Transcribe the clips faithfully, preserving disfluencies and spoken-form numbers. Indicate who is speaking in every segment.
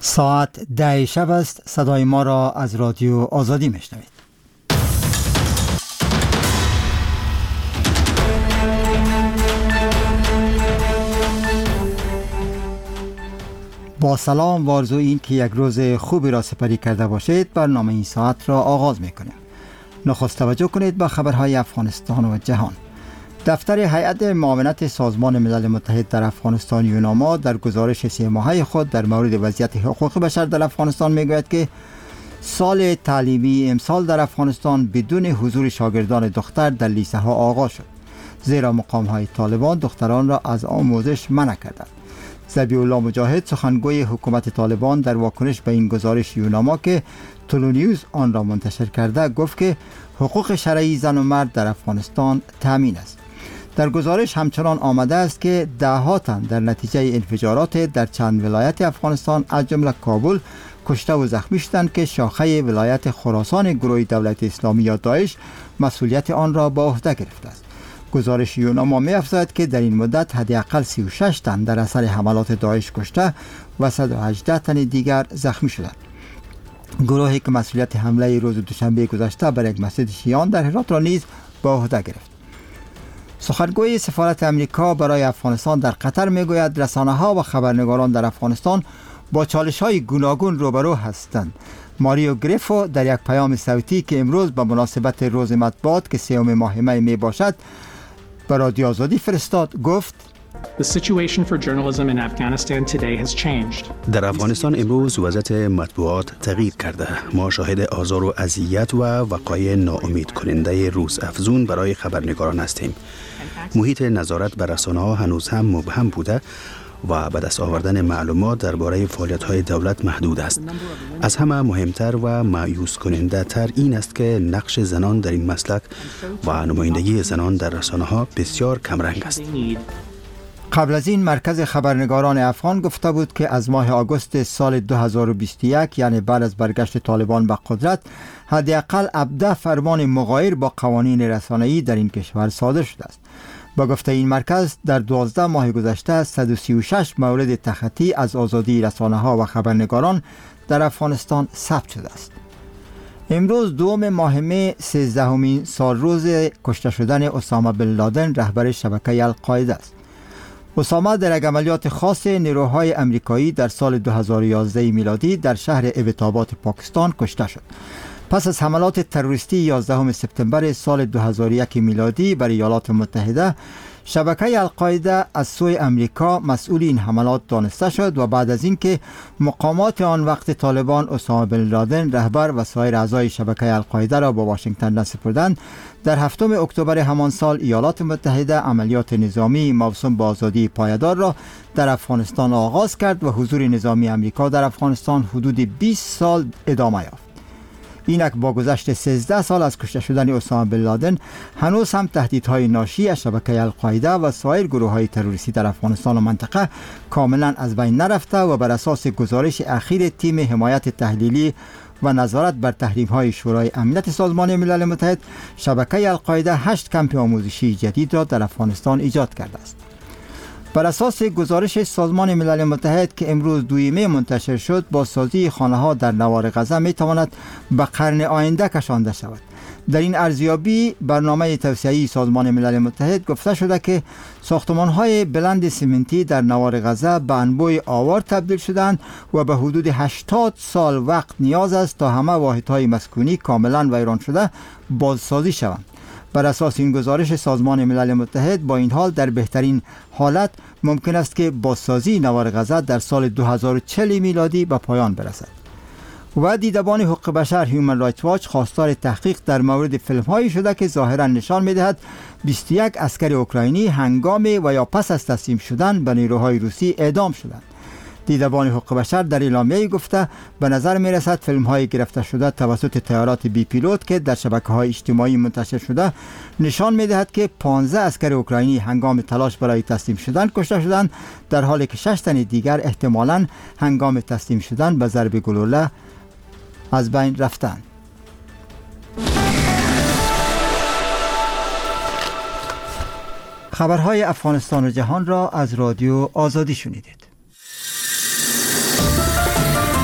Speaker 1: ساعت ده شب است. صدای ما را از رادیو آزادی میشنوید. با سلام و آرزوی این که یک روز خوبی را سپری کرده باشید، برنامه این ساعت را آغاز میکنیم. نخست توجه کنید به خبرهای افغانستان و جهان. دفتر هیئت معاونت سازمان ملل متحد در افغانستان یوناما در گزارش سه ماهه خود در مورد وضعیت حقوق بشر در افغانستان میگوید که سال تعلیمی امسال در افغانستان بدون حضور شاگردان دختر در لیسه ها آغاز شد، زیرا مقام های طالبان دختران را از آموزش منع کردند. ذبیح الله مجاهد، سخنگوی حکومت طالبان، در واکنش به این گزارش یوناما که تولونیوز آن را منتشر کرده گفت که حقوق شرعی زن و مرد در افغانستان تامین است. در گزارش همچنان آمده است که ده ها تن در نتیجه انفجارات در چند ولایت افغانستان از جمله کابل کشته و زخمی شدند که شاخه ولایت خراسان گروه دولت اسلامی یا داعش مسئولیت آن را به عهده گرفته است. گزارش یوناما می‌افزاید که در این مدت حداقل سی و شش تن در اثر حملات داعش کشته و صد و هجده تن دیگر زخمی شدند. گروهی که مسئولیت حمله روز دوشنبه گذشته بر یک مسجد شیعیان در هرات را نیز به عهده گرفت. سخنگوی سفارت امریکا برای افغانستان در قطر میگوید رسانه‌ها و خبرنگاران در افغانستان با چالش‌های گوناگون روبرو هستند. ماریو گریفو در یک پیام صوتی که امروز به مناسبت روز مطبوعات که سوم ماه می می باشد به رادیو آزادی فرستاد گفت:
Speaker 2: The situation for journalism in Afghanistan today has changed.
Speaker 3: در افغانستان امروز وضعیت مطبوعات تغییر کرده. ما شاهد آزار و اذیت و وقایع ناامید کننده روز افزون برای خبرنگاران هستیم. محیط نظارت بر رسانه‌ها هنوز هم مبهم بوده و به دست آوردن معلومات درباره فعالیت‌های دولت محدود است. از همه مهمتر و مایوس کننده تر این است که نقش زنان در این مسلک و نمایندگی زنان در رسانه‌ها بسیار کمرنگ است.
Speaker 1: قبل از این مرکز خبرنگاران افغان گفته بود که از ماه آگوست سال دو هزار و بیست و یک، یعنی بعد از برگشت طالبان به قدرت، حداقل هفده فرمان مغایر با قوانین رسانه‌ای در این کشور صادر شده است. با گفته این مرکز در دوازده ماه گذشته صد و سی و شش مورد تخطی از آزادی رسانه‌ها و خبرنگاران در افغانستان ثبت شده است. امروز دوم ماه می سیزدهمین سال روز کشته شدن اسامه بن لادن، رهبر شبکه القاعده است. اسامه در یک عملیات خاص نیروهای امریکایی در سال دو هزار و یازده میلادی در شهر ابتابات پاکستان کشته شد. پس از حملات تروریستی یازدهم سپتامبر سال دو هزار و یک میلادی بر ایالات متحده، شبکه القاعده از سوی امریکا مسئول این حملات دانسته شد و بعد از اینکه مقامات آن وقت طالبان اسامه بن لادن، رهبر و سایر اعضای شبکه القاعده را به واشنگتن نسپردند، در هفتم اکتبر همان سال ایالات متحده عملیات نظامی موسوم به آزادی پایدار را در افغانستان آغاز کرد و حضور نظامی امریکا در افغانستان حدود بیست سال ادامه یافت. اینک با گذشت سیزده سال از کشته شدن اسامه بن لادن، هنوز هم تهدیدهای ناشی از شبکه القاعده و سایر گروه‌های تروریستی در افغانستان و منطقه کاملا از بین نرفته و بر اساس گزارش اخیر تیم حمایت تحلیلی و نظارت بر تحریم‌های شورای امنیت سازمان ملل متحد، شبکه القاعده هشت کمپ آموزشی جدید را در افغانستان ایجاد کرده است. بر اساس گزارش سازمان ملل متحد که امروز دویمه منتشر شد، بازسازی خانه‌ها در نوار غزه می‌تواند به قرن آینده کشانده شود. در این ارزیابی برنامه توسعه‌ای سازمان ملل متحد گفته شده که ساختمان‌های بلند سمنتی در نوار غزه به انبوه آوار تبدیل شدند و به حدود هشتاد سال وقت نیاز است تا همه واحدهای مسکونی کاملا ویران شده بازسازی شوند. بر اساس این گزارش سازمان ملل متحد، با این حال در بهترین حالت ممکن است که بازسازی نوار غزه در سال دو هزار و چهل میلادی به پایان برسد. و دیدبان حقوق بشر هیومن رایتس واچ خواستار تحقیق در مورد فیلم‌هایی شده که ظاهراً نشان می‌دهد بیست و یک عسکر اوکراینی هنگام و یا پس از تسلیم شدن به نیروهای روسی اعدام شدند. دیدبان حقوق بشر در اعلامیه‌ای گفته به نظر می‌رسد فیلم‌های گرفته شده توسط طیارات بی پیلوت که در شبکه‌های اجتماعی منتشر شده نشان می‌دهد که پانزده عسکر اوکراینی هنگام تلاش برای تسلیم شدن کشته شدند، در حالی که شش تن دیگر احتمالاً هنگام تسلیم شدن به ضرب گلوله از بین رفتند. خبرهای افغانستان و جهان را از رادیو آزادی شنیدید.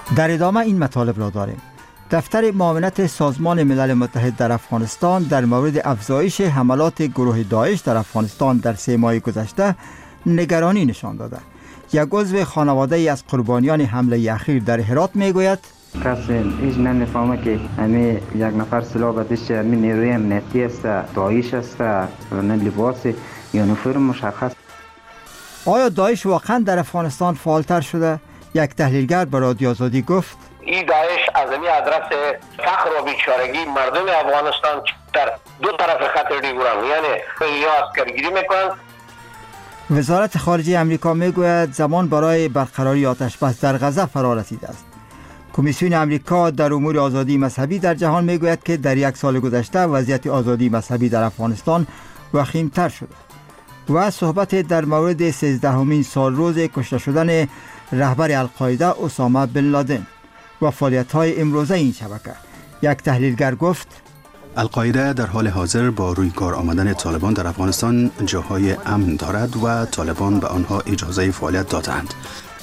Speaker 1: در ادامه این مطالب را داریم. دفتر معاونت سازمان ملل متحد در افغانستان در مورد افزایش حملات گروه داعش در افغانستان در سه ماه گذشته نگرانی نشان داده. یک عضو خانواده ای از قربانیان حمله اخیر در هرات میگوید
Speaker 4: کسی هیچ نمیفهمه که همه یک نفر سلاح به دست همه نیروی امنیتی است، داعش است و نه لباس یا نفر مشخص.
Speaker 1: آیا داعش واقعا در افغانستان فعالتر شده؟ یک تحلیلگر به رادیو آزادی گفت
Speaker 5: این داعش از این آدرس فقر و بیچارگی مردم افغانستان در دو طرف خط دیگران یعنی یا عسکرگیری میکنند.
Speaker 1: وزارت خارجه امریکا میگوید زمان برای برقراری آتش بس در غزه فرا رسیده است. کمیسیون امریکا در امور آزادی مذهبی در جهان میگوید که در یک سال گذشته وضعیت آزادی مذهبی در افغانستان وخیم‌تر شده و صحبت در مورد سیزدهمین سال روز کشته شدن رهبر القاعده اسامه بن لادن و فعالیت‌های امروزه این شبکه. یک تحلیلگر گفت
Speaker 3: القاعده در حال حاضر با روی کار آمدن طالبان در افغانستان جاهای امن دارد و طالبان به آنها اجازه فعالیت دادند.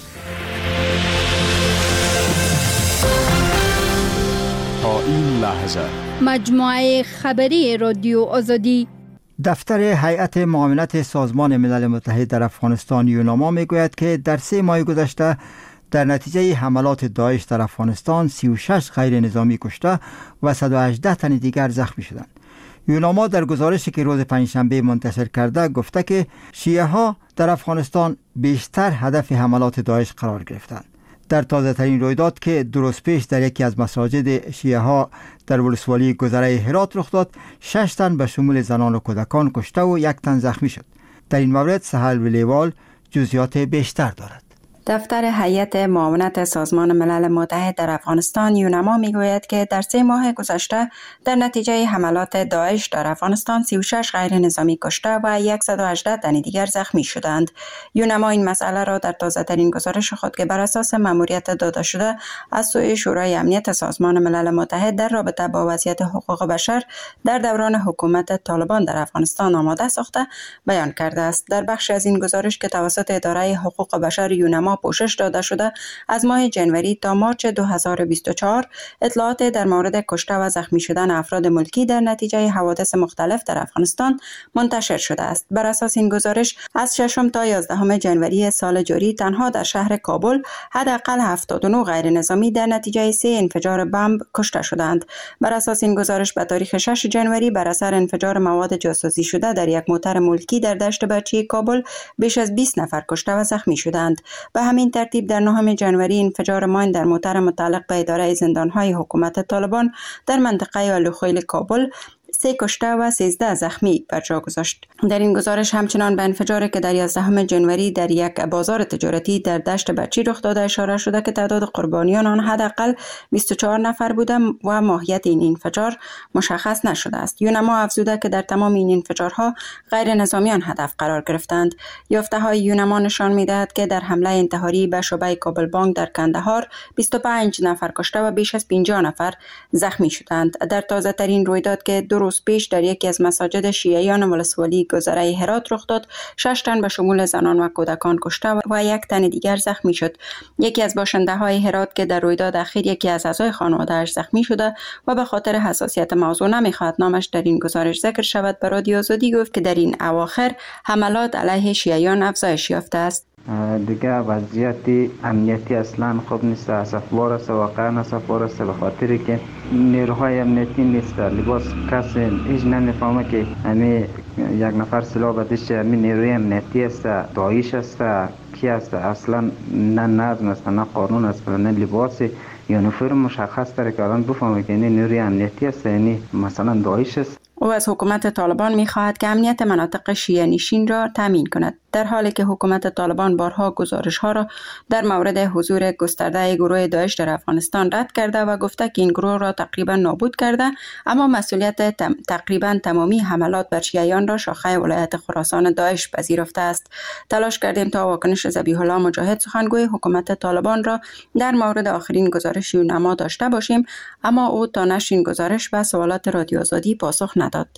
Speaker 6: تا این لحظه
Speaker 7: مجموعه خبری رادیو آزادی.
Speaker 1: دفتر هیئت معاونت سازمان ملل متحد در افغانستان یوناما میگوید که در سه ماه گذشته در نتیجه حملات داعش در افغانستان سی و شش غیر نظامی کشته و صد و هجده تن دیگر زخمی شدند. یوناما در گزارشی که روز پنجشنبه منتشر کرده گفته که شیعه ها در افغانستان بیشتر هدف حملات داعش قرار گرفتند. در تازه ترین رویداد که درست پیش در یکی از مساجد شیعه ها در ولسوالی گذره هرات رخ داد، شش تن به شمول زنان و کودکان کشته و یک تن زخمی شد. در این مورد سهل ولیوال جزئیات بیشتر دارد.
Speaker 8: دفتر هیئت معاونت سازمان ملل متحد در افغانستان یوناما میگوید که در سه ماه گذشته در نتیجه حملات داعش در افغانستان سی و شش غیر نظامی کشته و صد و هجده تن دیگر زخمی شدند. یوناما این مسئله را در تازه ترین گزارش خود که بر اساس ماموریت داده شده از سوی شورای امنیت سازمان ملل متحد در رابطه با وضعیت حقوق بشر در دوران حکومت طالبان در افغانستان آماده ساخته بیان کرده است. در بخش از این گزارش که توسط اداره حقوق بشر یوناما پوشش داده شده از ماه جنوری تا مارچ دو هزار و بیست و چهار اطلاعات در مورد کشته و زخمی شدن افراد ملکی در نتیجه حوادث مختلف در افغانستان منتشر شده است. بر اساس این گزارش از ششم تا یازدهم جنوری سال جاری تنها در شهر کابل حداقل هفتاد و نه غیر نظامی در نتیجه سه انفجار بمب کشته شدند. بر اساس این گزارش به تاریخ شش جنوری بر اثر انفجار مواد جاسوسی شده در یک موتر ملکی در دشت بچی کابل بیش از بیست نفر کشته و زخمی شدند. به همین ترتیب در نهم جنوری انفجار ماین در موتر متعلق به اداره زندان‌های حکومت طالبان در منطقه آلوخیل کابل سه کشته و سیزده زخمی بر جا گذاشت. در این گزارش همچنان به انفجاری که در یازدهم جنوری در یک بازار تجارتی در دشت بچی رخ داده اشاره شده که تعداد قربانیان آن حداقل بیست و چهار نفر بوده و ماهیت این انفجار مشخص نشده است. یوناما افزوده که در تمام این انفجارها غیر نظامیان هدف قرار گرفتند. یافته‌های یوناما نشان می‌دهد که در حمله انتحاری به شعبه کابل بانک در کندهار بیست و پنج نفر کشته و بیش از پنجاه نفر زخمی شدند. در تازه ترین رویداد که دو روز پیش در یکی از مساجد شیعیان ولسوالی گذره هرات رخ داد، شش تن به شمول زنان و کودکان کشته و یک تن دیگر زخمی شد. یکی از باشنده های هرات که در رویداد اخیر یکی از اعضای خانواده‌اش زخمی شده و به خاطر حساسیت موضوع نمیخواد نامش در این گزارش ذکر شود به رادیو آزادی گفت که در این اواخر حملات علیه شیعیان افزایش یافته است.
Speaker 4: دیگه وضعیت امنیتی اصلا خوب نیست، اسفبار است، واقعا اسفبار است به خاطری که نیروهای امنیتی نیست، لباس کسی هیچ نمیفهمه که همه یک نفر سلاح به دست همه نیروی امنیتی است، داعش است، کی است، اصلا نه نظم است، نه قانون است، نه لباس یا نفر مشخص داره که الان بفهمه که این نیروی امنیتی است، یعنی مثلا داعش است.
Speaker 8: او از حکومت طالبان می‌خواهد که امنیت مناطق شیعه نشین را تامین کند، در حالی که حکومت طالبان بارها گزارش‌ها را در مورد حضور گسترده گروه داعش در افغانستان رد کرده و گفته که این گروه را تقریبا نابود کرده، اما مسئولیت تم تقریبا تمامی حملات بر شیعیان را شاخه ولایت خراسان داعش پذیرفته است. تلاش کردیم تا واکنش ذبیح الله مجاهد سخنگوی حکومت طالبان را در مورد آخرین گزارش یوناما داشته باشیم، اما او تا نشر این گزارش به سوالات رادیو آزادی پاسخ نداد.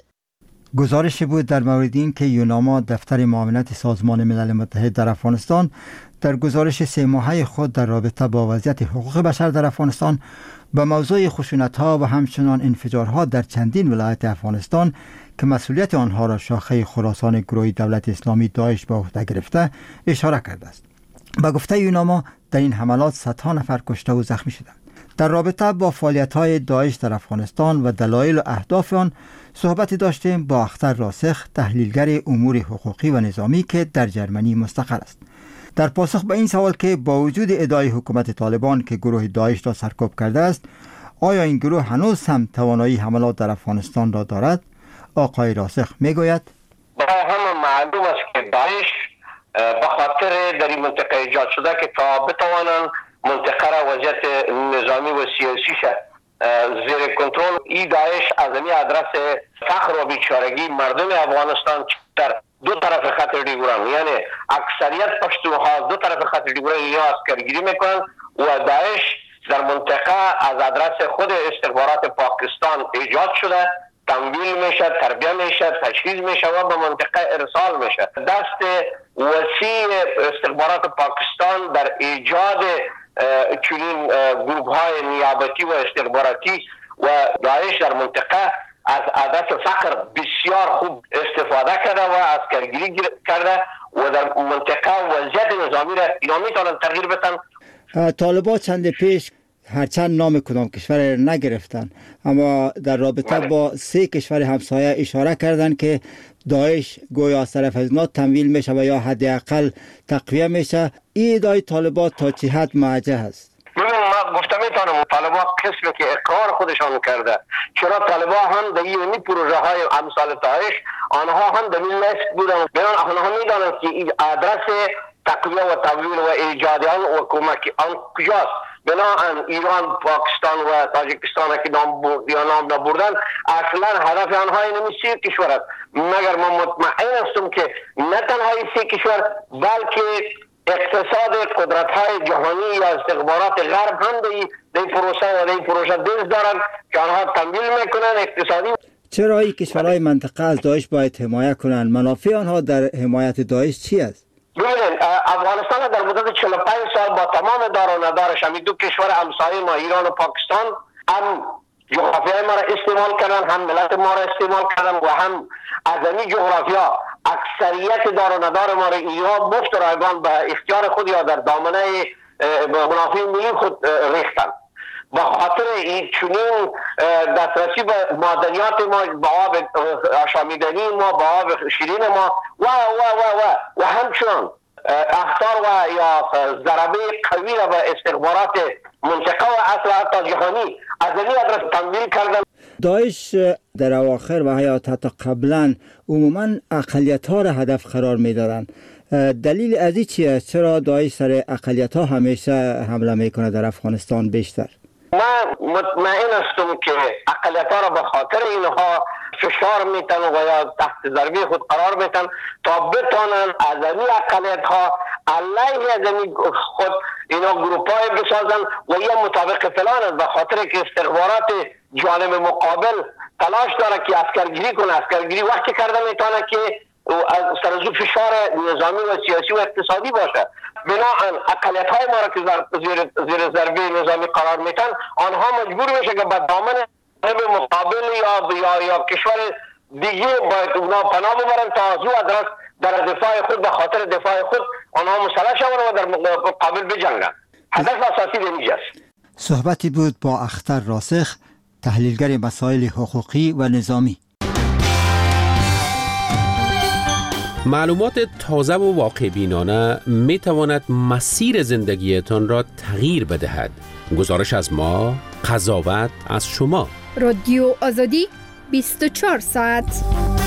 Speaker 1: گزارشی بود در مورد این که یوناما دفتر معاونت سازمان ملل متحد در افغانستان در گزارش سه ماهه خود در رابطه با وضعیت حقوق بشر در افغانستان به موضوع خشونت‌ها و همچنان انفجارها در چندین ولایت افغانستان که مسئولیت آنها را شاخه خراسان گروه دولت اسلامی داعش به عهده گرفته اشاره کرده است. به گفته یوناما در این حملات صدها نفر کشته و زخمی شدند. در رابطه با فعالیت‌های داعش در افغانستان و دلایل و اهداف آن صحبتی داشتیم با اختر راسخ، تحلیلگر امور حقوقی و نظامی که در جرمنی مستقر است. در پاسخ به این سوال که با وجود ادعای حکومت طالبان که گروه داعش را سرکوب کرده است، آیا این گروه هنوز هم توانایی حملات در افغانستان را دارد؟ آقای راسخ میگوید
Speaker 5: برای همه معلوم است که داعش به خاطر در این منطقه ایجاد شده که تا بتوانند منطقه را وضعیت نظامی و سیاسیش زیر کنترل، این داعش از این ادرس فقر و بیچارگی مردم افغانستان در دو طرف خط ریگوران، یعنی اکثریت پشتوها دو طرف خط ریگوران یا اسکرگیری میکنن و داعش در منطقه از ادرس خود استخبارات پاکستان ایجاد شده، تمویل میشه، تربیه میشه، تجهیز میشه و به منطقه ارسال میشه. دست وسیع استخبارات پاکستان در ایجاد چنین گروه های نیابتی و استخباراتی و داعش در منطقه از عادت فقر بسیار خوب استفاده کرده و اسکرگیری کرده و در منطقه وضعیت نظامی را اینا میتونن تغییر بدن.
Speaker 1: طالبان چند پیش هرچند نام کدام کشور نگرفتن، اما در رابطه با سه کشور همسایه اشاره کردند که داعش گویا از طرف از اینا تمویل میشه و یا حداقل تقویه میشه. این ادعای طالبان تا چه حد موجه است؟
Speaker 5: ببین ما گفتم میتونم طالبان قسمی که اقرار خودشان کرده، چرا طالبان هم در این پروژه های امثال داعش آنها هم در این لیست بودن، بیان آنها میدانند که این آدرس تقویه و تمویل و ایجاد آن و کمک آن کجاست. بنابراین ایران، پاکستان و تاجیکستان که نام برد یا نام نبردن اصلا هدف آنها این سه کشور است. مگر من مطمئن هستم که نه تنها این سه کشور بلکه اقتصاد قدرت های جهانی یا استخبارات غرب هم در این پروسه و در این پروژه دست دارن که آنها تمویل میکنن اقتصادی.
Speaker 1: چرا این کشورهای منطقه از داعش باید حمایت کنند؟ منافع آنها در حمایت داعش چی است؟
Speaker 5: ببینید افغانستان در مدت چهل و پنج سال با تمام دار و ندارش همین دو کشور همسایه ما ایران و پاکستان هم جغرافیای ما را استعمال کردن، هم ملت ما را استعمال کردن و هم از این جغرافیا اکثریت دار و ندار ما را ایران مفت رایگان به اختیار خود یا در دامنه منافع ملی خود ریختن. با خاطر این چنین دسترسی به معدنیات ما، به آب آشامیدنی ما، به آب شیرین ما و و و و و همچنان اخطار و یا ضربه قوی را به استخبارات منطقه و اصل حتی جهانی از این ادرس تمویل کردن.
Speaker 1: داعش در اواخر و حیات حتی قبلا عموما اقلیت ها را هدف قرار می دارن. دلیل از این چی است؟ چرا داعش سر اقلیت ها همیشه حمله میکنه در افغانستان بیشتر؟
Speaker 5: من مطمئن هستم که اقلیت ها را به خاطر اینها فشار میتن و یا تحت ضربه خود قرار میتن تا بتانن از این اقلیت ها علیه از این خود اینا گروپ های بسازن و یا مطابق فلان به خاطر که استخبارات جانب مقابل تلاش داره که اسکرگیری کنه. اسکرگیری وقتی کرده میتونه که سرزو فشار نظامی و سیاسی و اقتصادی باشه. بنابراین اقلیت های ما را که زیر, زیر ضربه نظامی قرار میتن آنها مجبور میشه که به دامن مقابل یا یا یا کشور دیگه باید اونا پناه ببرن تا از او ادرس در دفاع خود به خاطر دفاع خود آنها مسلح شوند و در مقابل بجنگن. هدف اساسی دینیج است.
Speaker 1: صحبتی بود با اختر راسخ، تحلیلگر مسائل حقوقی و نظامی.
Speaker 9: معلومات تازه و واقع بینانه می تواند مسیر زندگیتان را تغییر بدهد. گزارش از ما، قضاوت از شما.
Speaker 7: رادیو آزادی بیست و چهار ساعت.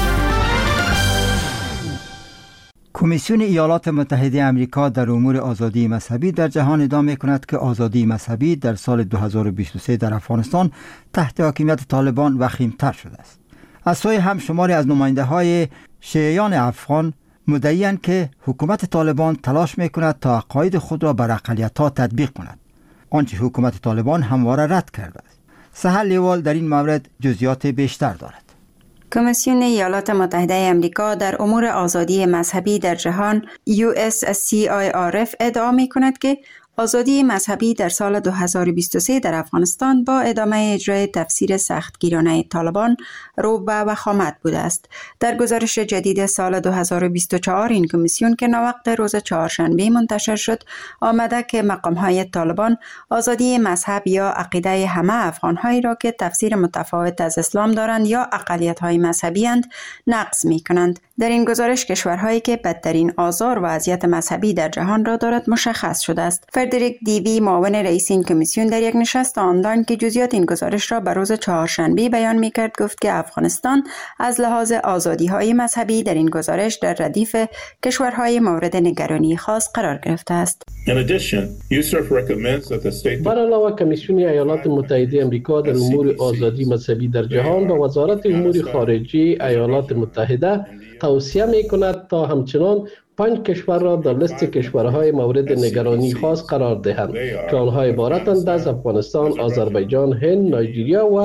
Speaker 1: کمیسیون ایالات متحده آمریکا در امور آزادی مذهبی در جهان ادعا می‌کند که آزادی مذهبی در سال دو هزار و بیست و سه در افغانستان تحت حاکمیت طالبان وخیم‌تر شده است. از سوی هم شماری از نماینده‌های شیعیان افغان مدعی‌اند که حکومت طالبان تلاش می‌کند تا عقاید خود را بر اقلیت‌ها تطبیق کند، آنچه حکومت طالبان همواره رد کرده است. سهل لیوال در این مورد جزئیات بیشتر دارد.
Speaker 8: کمیسیون ایالات متحده آمریکا در امور آزادی مذهبی در جهان یو اس سی آی آر اف ادعا می کند که آزادی مذهبی در سال دو هزار و بیست و سه در افغانستان با ادامه اجرای تفسیر سختگیرانه طالبان رو به وخامت بوده است. در گزارش جدید سال دو هزار و بیست و چهار این کمیسیون که ناوقت روز چهارشنبه منتشر شد آمده که مقام‌های طالبان آزادی مذهب یا عقیده همه افغان‌هایی را که تفسیر متفاوت از اسلام دارند یا اقلیت‌های مذهبی اند نقض می‌کنند. در این گزارش کشورهایی که بدترین آزار و اذیت مذهبی در جهان را دارد مشخص شده است. فردریک دیوی معاون رئیس این کمیسیون در یک نشست آنلاین که جزئیات این گزارش را به روز چهارشنبه بیان می‌کرد گفت که افغانستان از لحاظ آزادی‌های مذهبی در این گزارش در ردیف کشورهای مورد نگرانی خاص قرار گرفته است.
Speaker 10: بر علاوه کمیسیون ایالات متحده آمریکا در امور آزادی مذهبی در جهان با وزارت امور خارجه ایالات متحده توصیه می‌کند تا همچنان پنج کشور را در لیست کشورهای مورد نگرانی خاص قرار دهند که آنها عبارتند از افغانستان، آذربایجان، هند، نایجریا و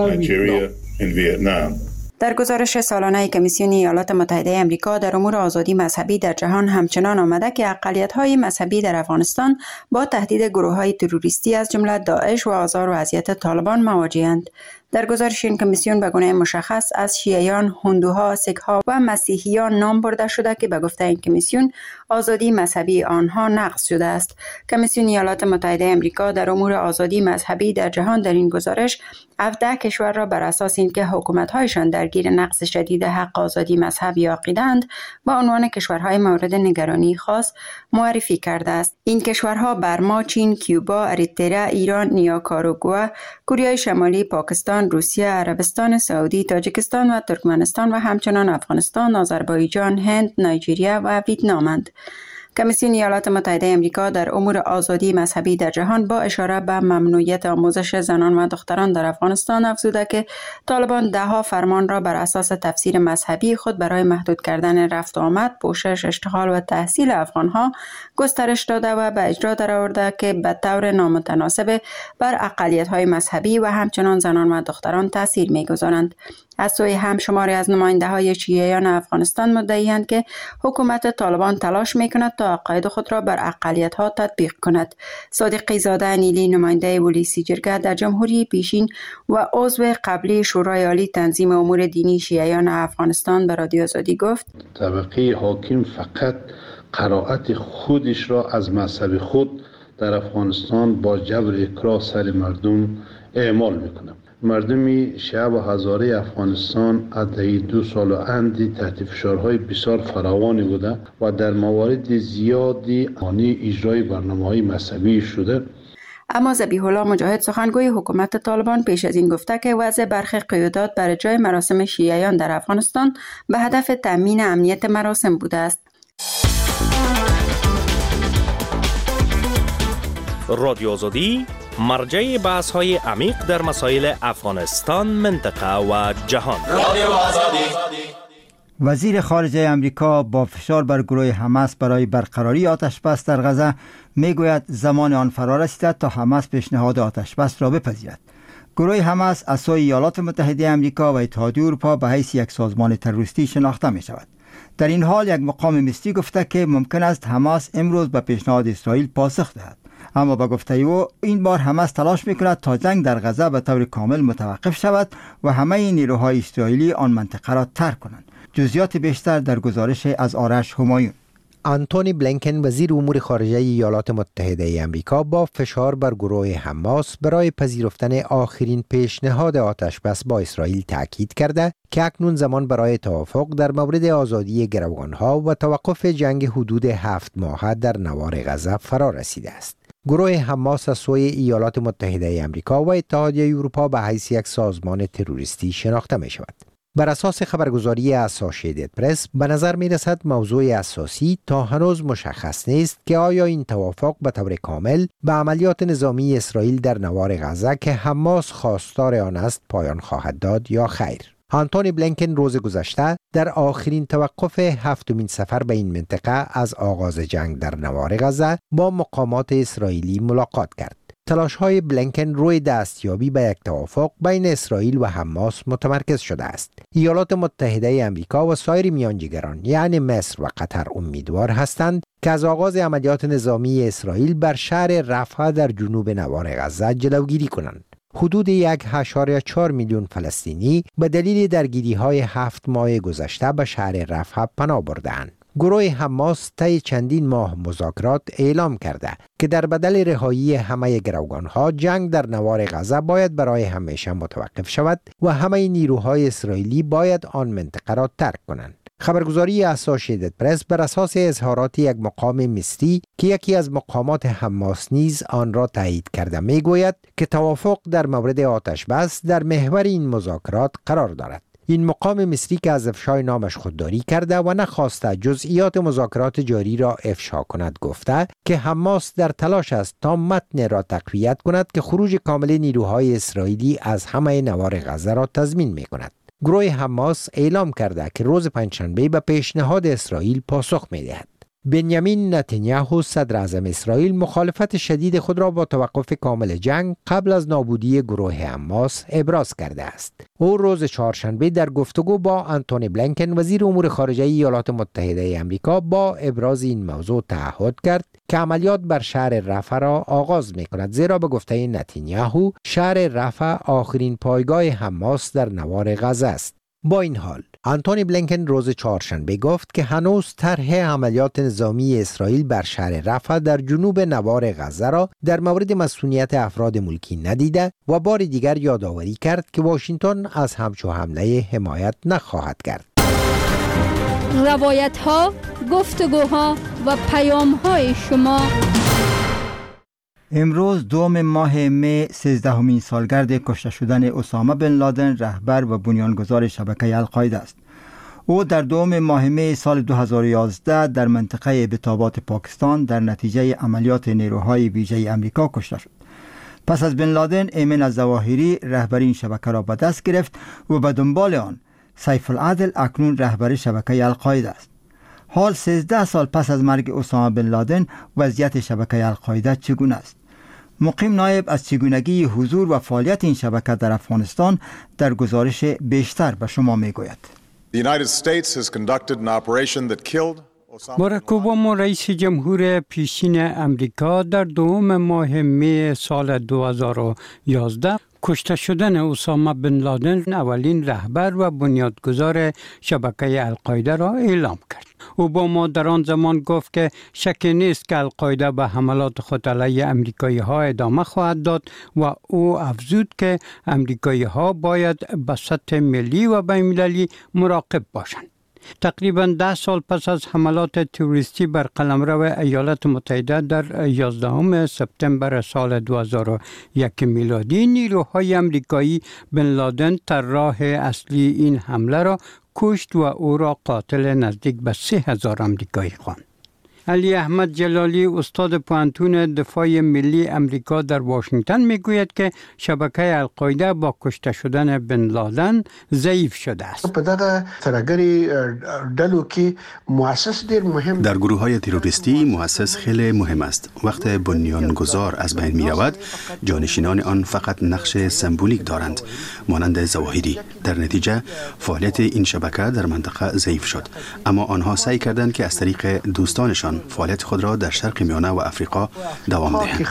Speaker 10: ویتنام.
Speaker 8: در گزارش سالانه کمیسیون ایالات متحده آمریکا در امور آزادی مذهبی در جهان همچنان آمده که اقلیت‌های مذهبی در افغانستان با تهدید گروه‌های تروریستی از جمله داعش و آزار و اذیت طالبان مواجه‌اند. در گزارش این کمیسیون به گونه مشخص از شیعیان، هندوها، سیک‌ها و مسیحیان نام برده شده که به گفته این کمیسیون آزادی مذهبی آنها نقض شده است. کمیسیون ایالات متحده آمریکا در امور آزادی مذهبی در جهان در این گزارش هفده کشور را بر اساس اینکه حکومت‌هایشان درگیر نقض شدید حق آزادی مذهب یا عقیده‌اند با عنوان کشورهای مورد نگرانی خاص معرفی کرده است. این کشورها برما، چین، کوبا، اریتره، ایران، نیاکاراگوآ، کره شمالی، پاکستان، روسیه، عربستان سعودی، تاجیکستان و ترکمنستان و همچنان افغانستان، آذربایجان، هند، نایجریا و ویتنامند. کمیسیون ایالات متحده آمریکا در امور آزادی مذهبی در جهان با اشاره به ممنوعیت آموزش زنان و دختران در افغانستان افزوده که طالبان دهها فرمان را بر اساس تفسیر مذهبی خود برای محدود کردن رفت و آمد، پوشش، اشتغال و تحصیل افغانها گسترش داده و به اجرا درآورده که به طور نامتناسب بر اقلیت‌های مذهبی و همچنان زنان و دختران تاثیر می‌گذارند. از سوی هم شماری از نماینده‌های شیعیان افغانستان مدعی‌اند که حکومت طالبان تلاش می‌کند تا عقاید خود را بر اقلیت‌ها تطبیق کند. صادقی زاده نیلی نماینده ولیسی جرگه در جمهوری پیشین و عضو قبلی شورای عالی تنظیم امور دینی شیعیان افغانستان به رادیو آزادی گفت:
Speaker 11: طبقه حاکم فقط قرائت خودش را از مذهب خود در افغانستان با جبر اکراه سر مردم اعمال می‌کند. مردمی شیعه و هزاره افغانستان عده‌ای دو سال و اندی تحت فشارهای بسیار فراوانی بوده و در موارد زیادی مانع اجرای برنامه‌های مذهبی شده.
Speaker 8: اما ذبیح الله مجاهد سخنگوی حکومت طالبان پیش از این گفته که وضع برخی قیودات بر اجرای مراسم شیعیان در افغانستان به هدف تامین امنیت مراسم بوده است.
Speaker 12: رادیو آزادی مرجع بحث های عمیق در مسائل افغانستان، منطقه و جهان. رادیو آزادی.
Speaker 1: وزیر خارجه امریکا با فشار بر گروه حماس برای برقراری آتشبس در غزه میگوید زمان آن فرا رسیده تا حماس پیشنهاد آتشبس را بپذیرد. گروه حماس از سوی ایالات متحده امریکا و اتحادیه اروپا به حیث یک سازمان تروریستی شناخته می شود. در این حال یک مقام مصری گفته که ممکن است حماس امروز به پیشنهاد اسرائیل پاسخ دهد. اما با گفته او این بار حماس تلاش میکند تا جنگ در غزه به طور کامل متوقف شود و همه نیروهای اسرائیلی آن منطقه را ترک کنند. جزئیات بیشتر در گزارش از آرش همایون.
Speaker 13: آنتونی بلینکن وزیر امور خارجه ایالات متحده آمریکا با فشار بر گروه حماس برای پذیرفتن آخرین پیشنهاد آتشبس با اسرائیل تاکید کرده که اکنون زمان برای توافق در مورد آزادی گروگانها و توقف جنگ حدود هفت ماهه در نوار غزه فرا رسیده است. گروه حماس از سوی ایالات متحده آمریکا و اتحادیه اروپا به حیث یک سازمان تروریستی شناخته می شود. بر اساس خبرگزاری اسوسییتد پرس به نظر می رسد موضوع اساسی تا هنوز مشخص نیست که آیا این توافق به طور کامل به عملیات نظامی اسرائیل در نوار غزه که حماس خواستار آن است پایان خواهد داد یا خیر. آنتونی بلینکن روز گذشته در آخرین توقف هفتمین سفر به این منطقه از آغاز جنگ در نوار غزه با مقامات اسرائیلی ملاقات کرد. تلاش‌های بلینکن روی دستیابی به یک توافق بین اسرائیل و حماس متمرکز شده است. ایالات متحده آمریکا و سایر میانجیگران یعنی مصر و قطر امیدوار هستند که از آغاز عملیات نظامی اسرائیل بر شهر رفح در جنوب نوار غزه جلوگیری کنند. حدود یک و چهار میلیون فلسطینی به دلیل درگیری‌های هفت ماه گذشته به شهر رفح پناه بردند. گروه حماس طی چندین ماه مذاکرات اعلام کرده که در بدل رهایی همه گروگانها جنگ در نوار غزه باید برای همیشه متوقف شود و همه نیروهای اسرائیلی باید آن منطقه را ترک کنند. خبرگزاری اسوسییتد پرس بر اساس اظهارات یک مقام مصری که یکی از مقامات حماس نیز آن را تایید کرده میگوید که توافق در مورد آتش بس در محور این مذاکرات قرار دارد. این مقام مصری که از افشای نامش خودداری کرده و نخواسته جزئیات مذاکرات جاری را افشا کند گفته که حماس در تلاش است تا متن را تقویت کند که خروج کامل نیروهای اسرائیلی از همه نوار غزه را تضمین می کند. گروه حماس اعلام کرده که روز پنجشنبه به پیشنهاد اسرائیل پاسخ می دهد. بنیامین نتانیاهو صدر اعظم اسرائیل مخالفت شدید خود را با توقف کامل جنگ قبل از نابودی گروه حماس ابراز کرده است. او روز چهارشنبه در گفتگو با آنتونی بلینکن وزیر امور خارجه ایالات متحده آمریکا با ابراز این موضوع تعهد کرد که عملیات بر شهر رفح را آغاز می کند، زیرا به گفته نتانیاهو شهر رفح آخرین پایگاه حماس در نوار غزه است. با این حال آنتونی بلینکن روز چهارشنبه گفت که هنوز طرح عملیات نظامی اسرائیل بر شهر رفح در جنوب نوار غزه را در مورد مسئولیت افراد ملکی ندیده و بار دیگر یادآوری کرد که واشنگتن از همچو حمله حمایت نخواهد کرد.
Speaker 7: روایت ها، گفتگوها و پیام های شما.
Speaker 1: امروز دوم ماه می سیزدهمین سالگرد کشته شدن اسامه بن لادن رهبر و بنیانگذار شبکه القاعده است. او در دوم ماه می سال دو هزار و یازده در منطقه بتابات پاکستان در نتیجه عملیات نیروهای ویژه آمریکا کشته شد. پس از بن لادن ایمن الظواهری رهبری این شبکه را به دست گرفت و به دنبال آن سیف العدل اکنون رهبر شبکه القاعده است. حال سیزده سال پس از مرگ اسامه بن لادن وضعیت شبکه القاعده چگونه است؟ مقیم نایب از چگونگی حضور و فعالیت این شبکه در افغانستان در گزارش بیشتر به شما میگوید.
Speaker 14: باراک اوباما رئیس جمهور پیشین امریکا در دوم ماه می سال دو هزار و یازده کشته شدن اسامه بن لادن اولین رهبر و بنیادگذار شبکه القاعده را اعلام کرد. اوباما در آن زمان گفت که شکی نیست که القاعده به حملات خود علیه امریکایی ها ادامه خواهد داد و او افزود که امریکایی ها باید به سطح ملی و بین‌المللی مراقب باشند. تقریباً ده سال پس از حملات تروریستی بر قلمرو ایالات متحده در یازدهم سپتامبر سال دو هزار و یک میلادی، نیروهای امریکایی بن لادن طراح اصلی این حمله را کشت و او را قاتل نزدیک به سه هزار امریکایی خواند. علی احمد جلالی استاد پوهنتون دفاع ملی امریکا در واشنگتن میگوید که شبکه القاعده با کشته شدن بن لادن ضعیف شده است.
Speaker 3: در گروه های تروریستی مؤسس خیلی مهم است. وقت بنیانگذار از بین می رود، جانشینان آن فقط نقش سمبولیک دارند، مانند ظواهری. در نتیجه فعالیت این شبکه در منطقه ضعیف شد، اما آنها سعی کردند که از طریق دوستانشان فعالیت خود را در شرق میانه و افریقا دوام دهند.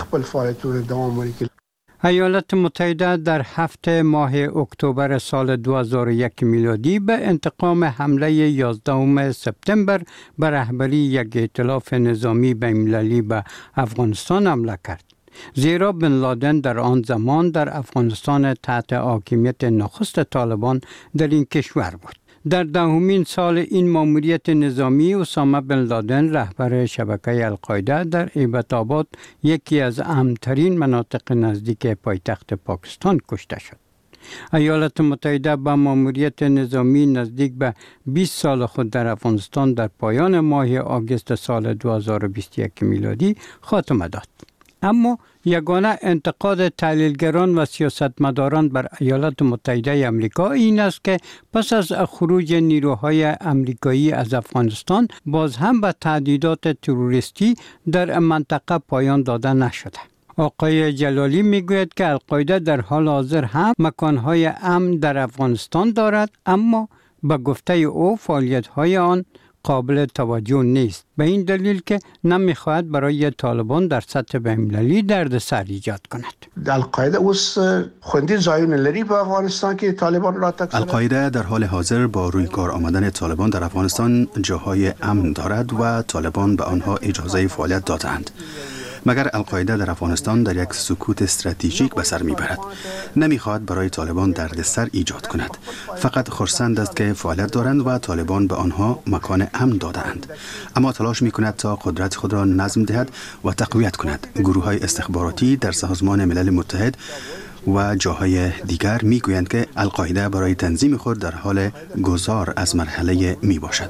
Speaker 14: ایالات متحده در هفته ماه اکتبر سال دو هزار و یک میلادی به انتقام حمله یازدهم سپتامبر به رهبری یک ائتلاف نظامی بین‌المللی به افغانستان حمله کرد. زیرا بن لادن در آن زمان در افغانستان تحت حاکمیت نخست طالبان در این کشور بود. در دهمین سال این ماموریت نظامی اسامه بن لادن رهبر شبکه القاعده در ایبت‌آباد، یکی از امن‌ترین مناطق نزدیک پایتخت پاکستان، کشته شد. ایالات متحده با ماموریت نظامی نزدیک به بیست سال خود در افغانستان در پایان ماه آگوست سال دو هزار و بیست و یک میلادی خاتمه داد. اما یگانه انتقاد تحلیلگران و سیاستمداران بر ایالات متحده آمریکا این است که پس از خروج نیروهای امریکایی از افغانستان باز هم به تهدیدات تروریستی در منطقه پایان داده نشده. آقای جلالی میگوید که القاعده در حال حاضر هم مکانهای امن در افغانستان دارد، اما به گفته او فعالیت‌های آن قابل توجه نیست، به این دلیل که نمیخواهد برای طالبان در سطح بین‌المللی دردسر ایجاد کند.
Speaker 15: القاعده اوس خوندی زایون لری په افغانستان کې طالبان را تک
Speaker 3: القاعده در حال حاضر با روی کار آمدن طالبان در افغانستان جاهای امن دارد و طالبان به آنها اجازه فعالیت دادند. مگر القاعده در افغانستان در یک سکوت استراتژیک به سر میبرد. نمیخواهد برای طالبان دردسر ایجاد کند. فقط خرسند است که فعالیت دارند و طالبان به آنها مکان امن دادند. اما تلاش میکند تا قدرت خود را نظم دهد و تقویت کند. گروه های استخباراتی در سازمان ملل متحد و جاهای دیگر میگویند که القاعده برای تنظیم خود در حال گذار از مرحله می باشد.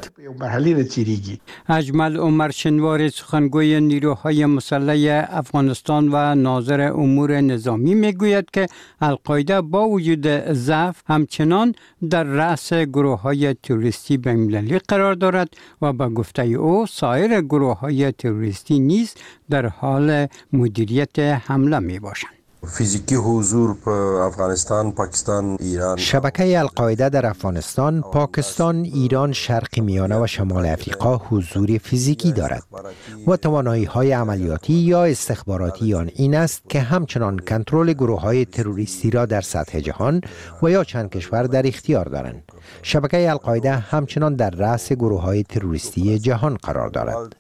Speaker 14: اجمل عمر شنوار، سخنگوی نیروهای مسلح افغانستان و ناظر امور نظامی، میگوید که القاعده با وجود ضعف همچنان در رأس گروه های تروریستی بین‌المللی قرار دارد و به گفته او سایر گروه های تروریستی نیز در حال مدیریت حمله می باشند.
Speaker 16: فیزیکی حضور په افغانستان، پاکستان، ایران.
Speaker 13: شبکه القاعده در افغانستان، پاکستان، ایران، شرق میانه و شمال افریقا حضور فیزیکی دارد و توانایی های عملیاتی یا استخباراتی آن این است که همچنان کنترل گروه های تروریستی را در سطح جهان و یا چند کشور در اختیار دارند. شبکه القاعده همچنان در رأس گروه های تروریستی جهان قرار دارد.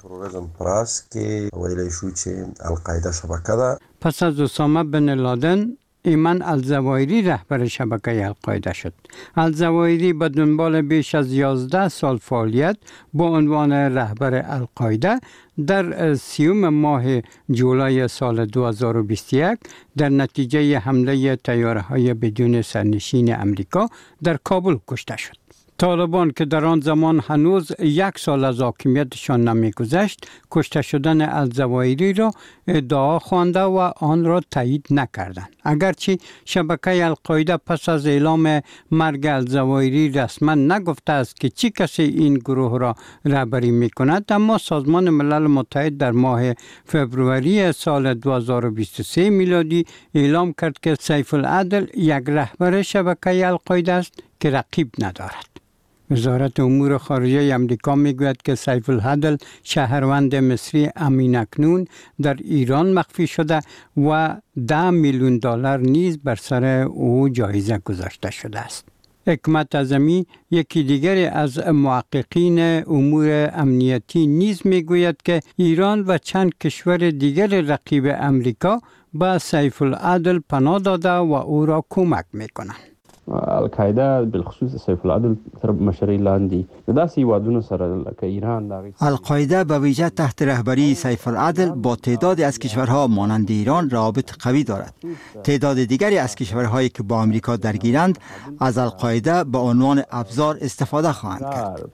Speaker 14: پس از اسامه بن لادن، ایمن الزوایری رهبر شبکه القاعده شد. الزوایری به دنبال بیش از یازده سال فعالیت با عنوان رهبر القاعده در سیوم ماه جولای سال دو هزار و بیست و یک در نتیجه حمله طیاره‌های بدون سرنشین امریکا در کابل کشته شد. طالبان که در آن زمان هنوز یک سال از حاکمیتشان نمی‌گذشت، کشته شدن الزوایری را ادعا خوانده و آن را تایید نکردند. اگرچه شبکه القاعده پس از اعلام مرگ الزوایری رسما نگفته است که چه کسی این گروه را رهبری می‌کند، اما سازمان ملل متحد در ماه فوریه سال دو هزار و بیست و سه میلادی اعلام کرد که سیف العدل یک رهبر شبکه القاعده است که رقیب ندارد. وزارت امور خارجه امریکا میگوید که سیف العدل شهروند مصری امین اکنون در ایران مخفی شده و ده میلیون دلار نیز بر سر او جایزه گذاشته شده است. حکمت اعظمی، یکی دیگر از محققین امور امنیتی، نیز میگوید که ایران و چند کشور دیگر رقیب امریکا به سیف العدل پناه داده و او را کمک میکنند.
Speaker 17: القاعده بالخصوص سیف العدل تر مشرۍ لاندې داسې هیوادونو سره لکه ایران،
Speaker 1: القاعده به ویژه تحت رهبری سیف العدل با تعدادی از کشورها مانند ایران روابط قوی دارد. تعداد دیگری از کشورهایی که با آمریکا درگیرند از القاعده به عنوان ابزار استفاده خواهند کرد.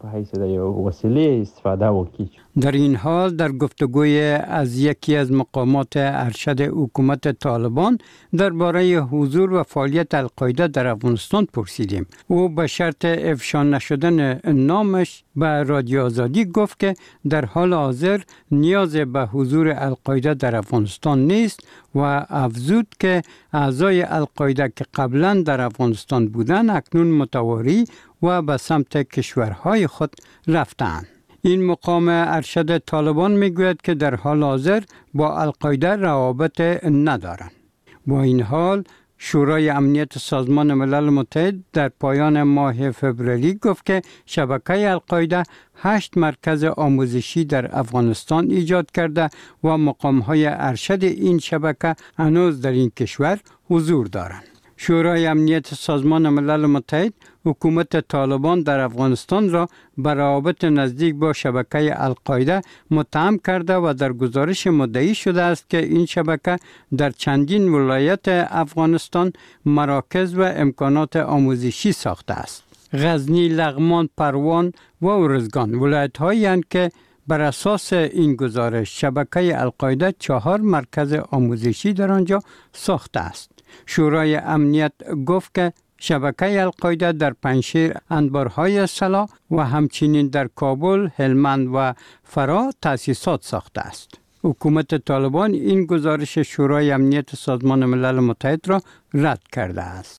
Speaker 14: در این حال در گفتگوی از یکی از مقامات ارشد حکومت طالبان درباره حضور و فعالیت القاعده در افغانستان پرسیدیم. او به شرط افشا نشدن نامش به رادیو آزادی گفت که در حال حاضر نیاز به حضور القاعده در افغانستان نیست و افزود که اعضای القاعده که قبلا در افغانستان بودند اکنون متواری و به سمت کشورهای خود رفتند. این مقام ارشد طالبان میگوید که در حال حاضر با القاعده روابط ندارند. با این حال شورای امنیت سازمان ملل متحد در پایان ماه فوریه گفت که شبکه القاعده هشت مرکز آموزشی در افغانستان ایجاد کرده و مقام‌های ارشد این شبکه هنوز در این کشور حضور دارند. شورای امنیت سازمان ملل متحد حکومت طالبان در افغانستان را به روابط نزدیک با شبکه القاعده متهم کرده و در گزارش مدعی شده است که این شبکه در چندین ولایت افغانستان مراکز و امکانات آموزشی ساخته است. غزنی، لغمان، پروان و ارزگان ولایت‌هایی هستند که بر اساس این گزارش شبکه القاعده چهار مرکز آموزشی در آنجا ساخته است. شورای امنیت گفت که شبکه القاعده در پنجشیر انبارهای سلاح و همچنین در کابل، هلمند و فرا تأسیسات ساخته است. حکومت طالبان این گزارش شورای امنیت سازمان ملل متحد را رد کرده است.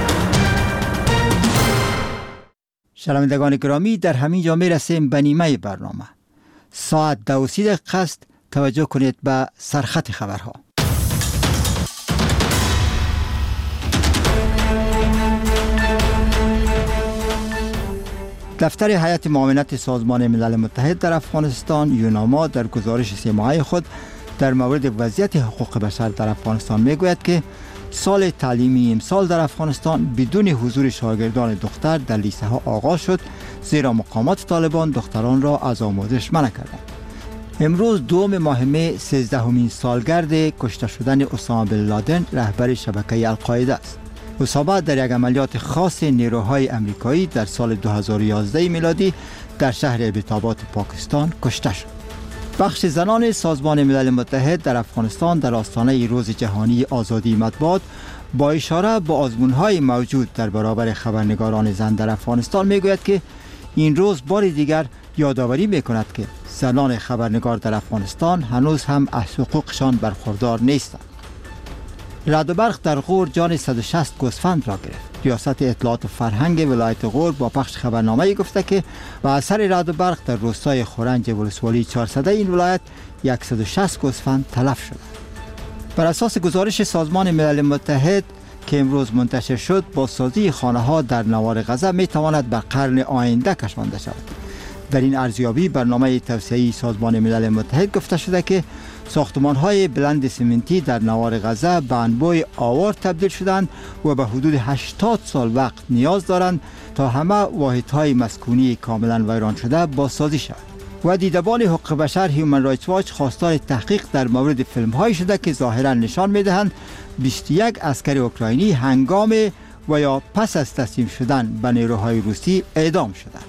Speaker 1: شنوندگان گرامی، در همین جا می‌رسیم به نیمه برنامه. ساعت دو و سی دقیقه است. توجه کنید به سرخط خبرها. دفتر هیئت معاونت سازمان ملل متحد در افغانستان یوناما در گزارش سه ماهه خود در مورد وضعیت حقوق بشر در افغانستان میگوید که سال تعلیمی امسال در افغانستان بدون حضور شاگردان دختر در لیسه ها آغاز شد، زیرا مقامات طالبان دختران را از آموزش منع کردند. امروز دوم ماه می سیزدهمین سالگرد کشته شدن اسامه بن لادن رهبر شبکه القاعده است. اسامه در یک عملیات خاص نیروهای امریکایی در سال دو هزار و یازده میلادی در شهر ابتابات پاکستان کشته شد. بخش زنان سازمان ملل متحد در افغانستان در آستانه روز جهانی آزادی مطبوعات با اشاره به آزمون‌های موجود در برابر خبرنگاران زن در افغانستان میگوید که این روز بار دیگر یادآوری میکند که زنان خبرنگار در افغانستان هنوز هم از حقوقشان برخوردار نیستند. رعد و برق در غور جان صد و شصت گوسفند را گرفت. ریاست اطلاعات و فرهنگ ولایت غور با پخش خبرنامه گفته که به اثر رعد و برق در روستای خورنج ولسوالی چهارصد این ولایت صد و شصت گوسفند تلف شد. بر اساس گزارش سازمان ملل متحد که امروز منتشر شد، بازسازی خانه‌ها در نوار غزه می تواند به قرن آینده کشانده شود. در این ارزیابی برنامه توسعه‌ای سازمان ملل متحد گفته شده که ساختمان‌های بلند سمنتی در نوار غزه به انبوه آوار تبدیل شدند و به حدود هشتاد سال وقت نیاز دارند تا همه واحدهای مسکونی کاملا ویران شده بازسازی شود. و دیدبان حقوق بشر هیومن رایتس واچ خواستار تحقیق در مورد فیلم‌هایی شده که ظاهراً نشان می‌دهند بیست و یک عسکر اوکراینی هنگام و یا پس از تسلیم شدن به نیروهای روسی اعدام شدند.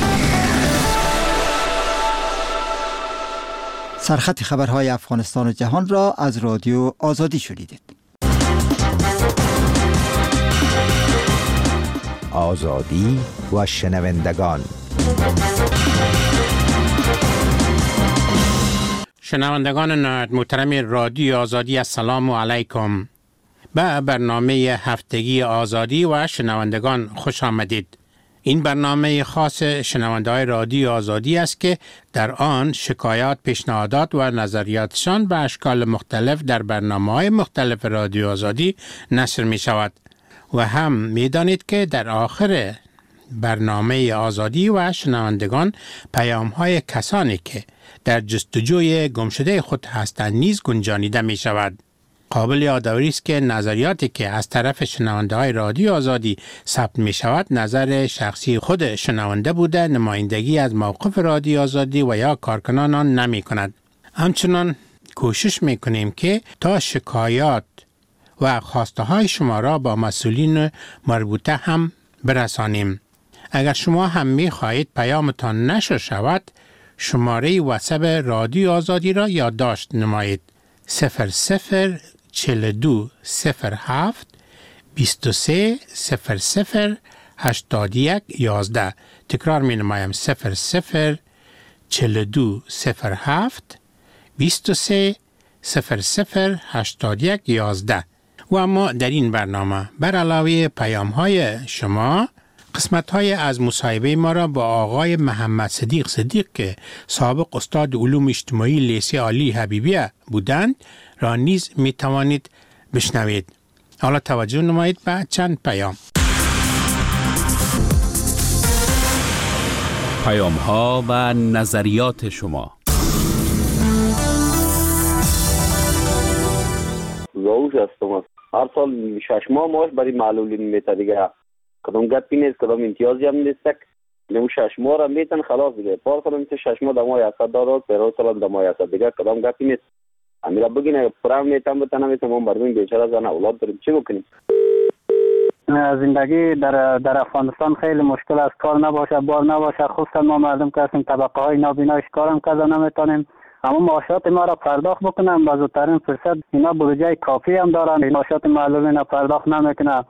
Speaker 1: سرخط خبرهای افغانستان و جهان را از رادیو آزادی شنیدید.
Speaker 13: آزادی و شنوندگان.
Speaker 9: شنوندگان نهایت محترم رادیو آزادی، السلام علیکم. به برنامه هفتگی آزادی و شنوندگان خوش آمدید. این برنامه خاص شنونده‌های رادیو آزادی است که در آن شکایات، پیشنهادات و نظریاتشان به اشکال مختلف در برنامه‌های مختلف رادیو آزادی نشر می شود. و هم می دانید که در آخر برنامه آزادی و شنوندگان پیام‌های کسانی که در جستجوی گمشده خود هستند نیز گنجانیده می شود. قابل یادآوری است که نظریاتی که از طرف شنونده‌های رادیو آزادی ثبت می شود نظر شخصی خود شنونده بوده، نمایندگی از موقف رادیو آزادی و یا کارکنان آن نمی کند. همچنان کوشش می کنیم که تا شکایات و خواسته های شما را با مسئولین مربوطه هم برسانیم. اگر شما هم می خواهید پیامتان نشر شود، شماره واتساپ رادیو آزادی را یادداشت نمایید: صفر صفر چهل و دو صفر هفت بیست و سه صفر صفر هشتاد و یک یازده. تکرار می نمایم: صفر صفر چهل و دو صفر هفت بیست و سه صفر صفر هشتاد و یک یازده. و اما در این برنامه بر علاوه پیام های شما، قسمت های از مصاحبه ما را با آقای محمد صدیق صدیق که سابق استاد علوم اجتماعی لیسه عالی حبیبیه بودند را نیز می توانید بشنوید. حالا توجه نمایید به چند پیام.
Speaker 6: پیام ها و نظریات شما.
Speaker 18: زوج هستم. هر سال شش ماه ماش برای معلولین میته دیگه. کدام گپی نیست، کدام امتیازی هم نیستک. نمو شش ماه را میتن خلاص دیگه. پار سال میشه شش ماه دمای هستد دارد، پیرو سال دمای هستد دیگه. کدام گپی نیست. امیرا بگین اگه پرام میتن بتنم میتن ما مردم بیچاره زن اولاد داریم، چی بکنیم؟
Speaker 19: زندگی در در افغانستان خیلی مشکل است. کار نباشه، بار نباشه، خصوصا ما مردم که هستیم طبقه های نابینایش کارم کذا نمیتونیم. اما معاشات ما را پرداخت بکنم با زودترین فرصت. اینا بودجه کافی هم دارن، معاشات معلولین را پرداخت نمیکنه.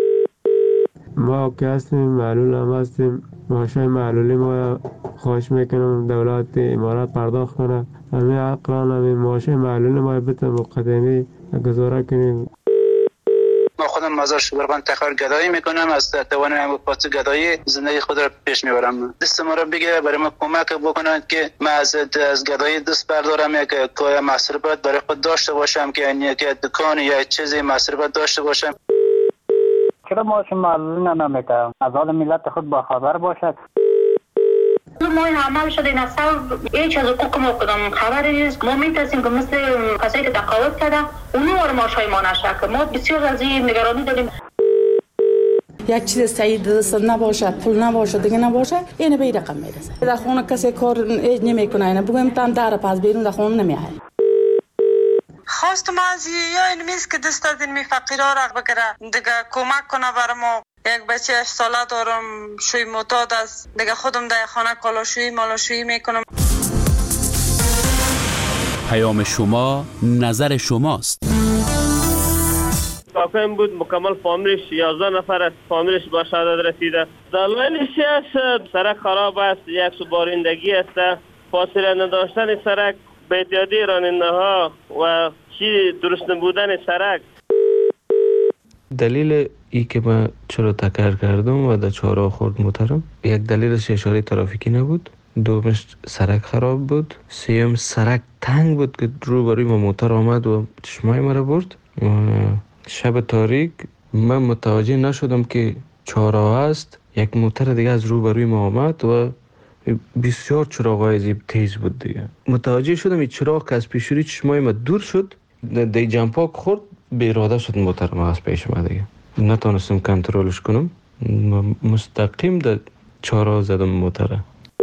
Speaker 20: ما که هستیم معلول هم هستیم، معاشای معلولی ما خواهش میکنم دولت امارات پرداخت کنه. همه عقلان همه ماشه معلول ما بتن مقدمی گزاره کنیم.
Speaker 21: ما خودم مزار شبرغان تخار گدایی میکنم، از توانم پاس گدایی زندگی خود را پیش میبرم. دست ما را بگیره برای ما کمک بکنند که ما از از گدایی دست بردارم، یک کار مصرفات برای خود داشته باشم که یک دکان یا چیزی مصرفات داشته باشم.
Speaker 19: چرا ماش معلول نمیکنم؟ از حال ملت خود با خبر باشد.
Speaker 22: ما عمل شده این اصلا هیچ از حقوق ما کدام خبری نیست. ما میترسیم که مثل کسایی که تقاعد کرده اونو وارد ماشای ما نشه، که ما بسیار از این نگرانی داریم.
Speaker 23: یک چیز سعید دست نباشه، پول نباشه، دیگه نباشه، اینه به این رقم میرسه. در خونه کسی کار ایج نمیکنه، اینه بگویم تام داره پس بیرون در خونه نمیاد.
Speaker 24: خواستم از یا این میز که دست از این می فقیرها را بگیره دیگه کمک کنه برای ما. یک بچه هشت ساله دارم، شوی معتاد است دیگه، خودم در خانه کالاشویی مالاشویی میکنم.
Speaker 6: پیام شما نظر شماست.
Speaker 25: کاکایم بود مکمل فامیلش یازده نفر است، فامیلش به شهادت رسیده. دلایلش است سرک خراب است، یک سو بارندگی است، فاصله نداشتن سرک، به احتیاطی راننده ها و چی درست نبودن سرک.
Speaker 20: دلیل ای که من چرا تکرار کردم و در چهارراه خورد موترم، یک دلیلش اشاره ترافیکی نبود، دومش سرک خراب بود، سیوم سرک تنگ بود که روبروی ما موتر آمد و چشمای مرا برد. و شب تاریک من متوجه نشدم که چهارراه است، یک موتر دیگه از روبروی ما آمد و بسیار چراغای زیب تیز بود دیگه. متوجه شدم این چراغ که از پیشوری چشمای ما دور شد، دی جمپاک خورد، به اراده شد موتر ما از پیش ما دیگه. نتونستم کنترلش کنم، مستقیم در چهارراه زدم موتره.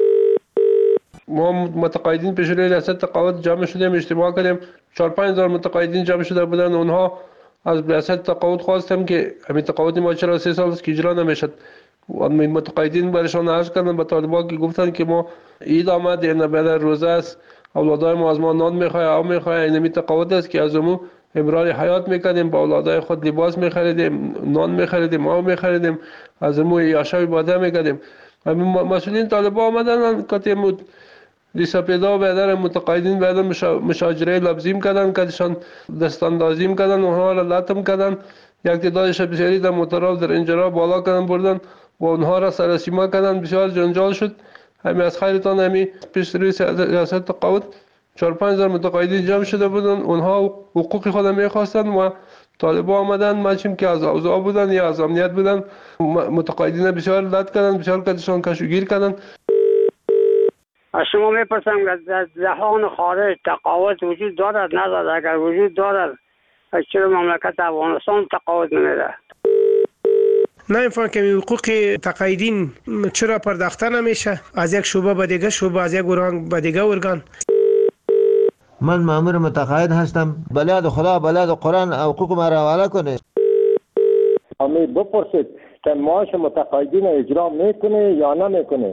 Speaker 26: ما متقاعدین پیش روی ریاست تقاعد جمع شدیم، اجتماع کردیم، چهار پنج هزار متقاعدین جمع شده بودن. اونها از ریاست تقاعد خواستم که همین تقاعد ما چرا سه سال است که اجرا نمیشد. متقاعدین برشان عرض کردن به طالبان که گفتن که ما عید آمد، این بعد روزه است، اولادای ما از ما نان میخواه، آب میخواه، این همین تقاعد است که از امو امرار حیات میکنیم، با اولادای خود لباس میخریدیم، نان میخریدیم، آب میخریدیم، از امو یاشای باده میکردیم. همین مسئولین طالبان آمدن که مود لیسا پیدا بیادر متقاعدین بیادر مشاجره لبزیم کردن، کدشان دستاندازیم کردن، اونها را لطم کردن، یک تعدادش بسیاری در موترها در انجرها بالا کردن بردن و اونها را سرسیما کردن، بسیار جنجال شد. همین از خیرتان همین پیش روی ریاست تقاعد چهار پنج هزار متقاعدین جمع شده بودن، اونها حقوق خود میخواستن و طالبان آمدن، ماشین که از اوضاع بودن یا از امنیت بودن، متقاعدین بسیار لط کردن، بسیار کدشان کشوگیر کردن.
Speaker 19: از شما میپرسم که در جهان خارج تقاعد وجود دارد ندارد؟ اگر وجود دارد چرا مملکت افغانستان تقاعد نمیده؟
Speaker 27: نمیفهم که حقوق تقاعدین چرا پرداخته نمیشه از یک شعبه به دیگه شعبه، از یک ارگان به دیگه ارگان.
Speaker 28: من مأمور متقاعد هستم، بلاد خدا بلاد قرآن حقوق ما را حواله کنه.
Speaker 29: امی بپرسید که معاش متقاعدین اجرا میکنه یا نمیکنه.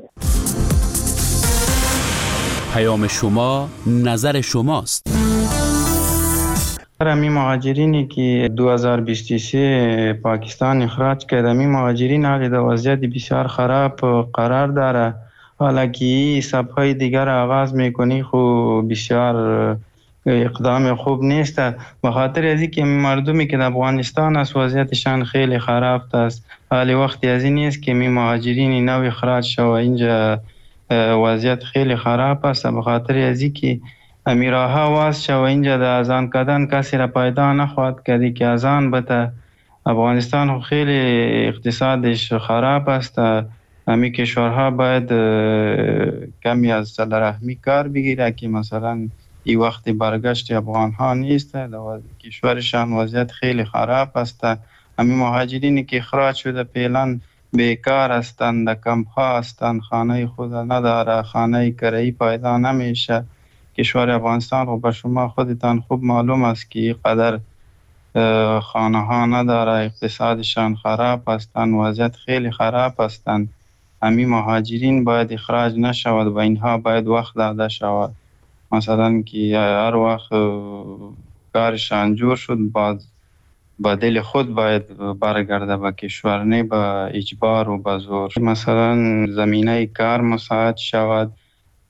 Speaker 6: پیام شما نظر شماست.
Speaker 30: امی مهاجرینی که دو هزار و بیست و سه پاکستان اخراج کرد، امی مهاجرین حالی در وضعیت بسیار خراب قرار داره. حالا که سبهای دیگر آغاز میکنی خو بسیار اقدام خوب نیست، به خاطر از اینکه مردمی که در افغانستان است وضعیتشان خیلی خراب است. حالی وقتی از این نیست که می مهاجرین نو اخراج شو اینجا وضعیت خیلی خراب است. به خاطر از اینکه امیرها واس شو اینجا در اذان کردن کسی را پیدا نخواهد کردی که اذان بده. افغانستان خیلی اقتصادش خراب است. امی کشورها باید کمی از صله رحمی کار بگیره که مثلا این وقت برگشت افغان ها نیست، کشورشان وضعیت خیلی خراب است. امی مهاجرینی که اخراج شده فعلا بیکار هستند، در کمپ ها هستند، خانه خود نداره، خانه کرایی پیدا نمیشه. کشور افغانستان رو به شما خودتان خوب معلوم است که قدر خانه ها نداره، اقتصادشان خراب هستند، وضعیت خیلی خراب هستند. امی مهاجرین باید اخراج نشود و اینها باید وقت داده شود. مثلا که هر وقت کارشان جور شد باز با دل خود باید برگرده به کشور، نه با اجبار و با زور. مثلا زمینه کار مساعد شود،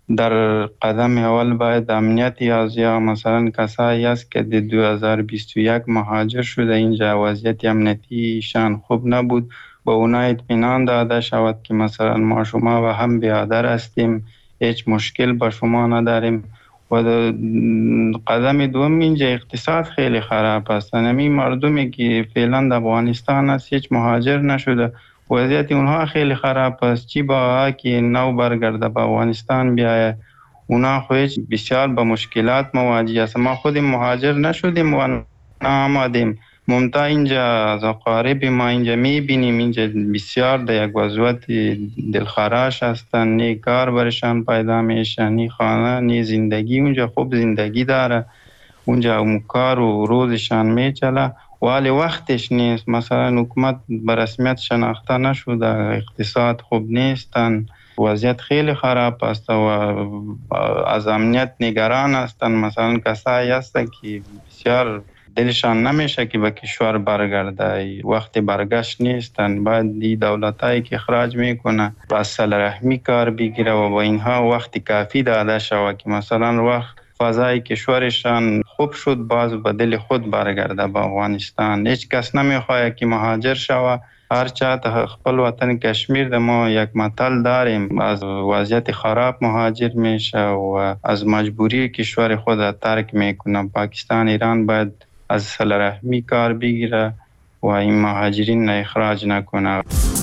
Speaker 30: در قدم اول باید امنیتی از یا مثلا کسایی است که در دو هزار و بیست و یک مهاجر شده اینجا وضعیت امنیتیشان خوب نبود، با اونا اطمینان داده شود که مثلا ما شما و هم برادر هستیم، هیچ مشکل با شما نداریم. و قدم دوم اینجا اقتصاد خیلی خراب است. همین مردمی که فعلا در افغانستان است هیچ مهاجر نشده، وضعیت اونها خیلی خراب است. چی با که نو برگرده به افغانستان بیایه، اونا خودش بسیار با مشکلات مواجه است. ما خود مهاجر نشدیم و نامدیم، ممتا اینجا از اقارب ما اینجا میبینیم اینجا بسیار در یک وضعیت دلخراش هستن، نی کار برشان پیدا میشه، نی خانه نی زندگی. اونجا خوب زندگی داره، اونجا اون کار و روزشان میچله، ولی وقتش نیست. مثلا حکومت به رسمیت شناخته نشده، اقتصاد خوب نیستن، وضعیت خیلی خراب است و از امنیت نگران هستن. مثلا کسایی هستن که بسیار دلشان نمیشه که به کشور برگرده، وقت برگشت نیستن. باید دی دولتایی که اخراج میکنه با صله رحمی کار بگیره و با اینها وقت کافی داده شود که مثلا وقت فضای کشورشان خوب شد باز به دل خود برگرده به افغانستان. هیچ کس نمیخواد که مهاجر شود. هر چه خپل وطن کشمیر ده ما یک متل داریم، از وضعیت خراب مهاجر میشه و از مجبوری کشور خود ترک میکنه. پاکستان ایران باید از صله رحمی کار بگیره و این مهاجرین اخراج نکنه.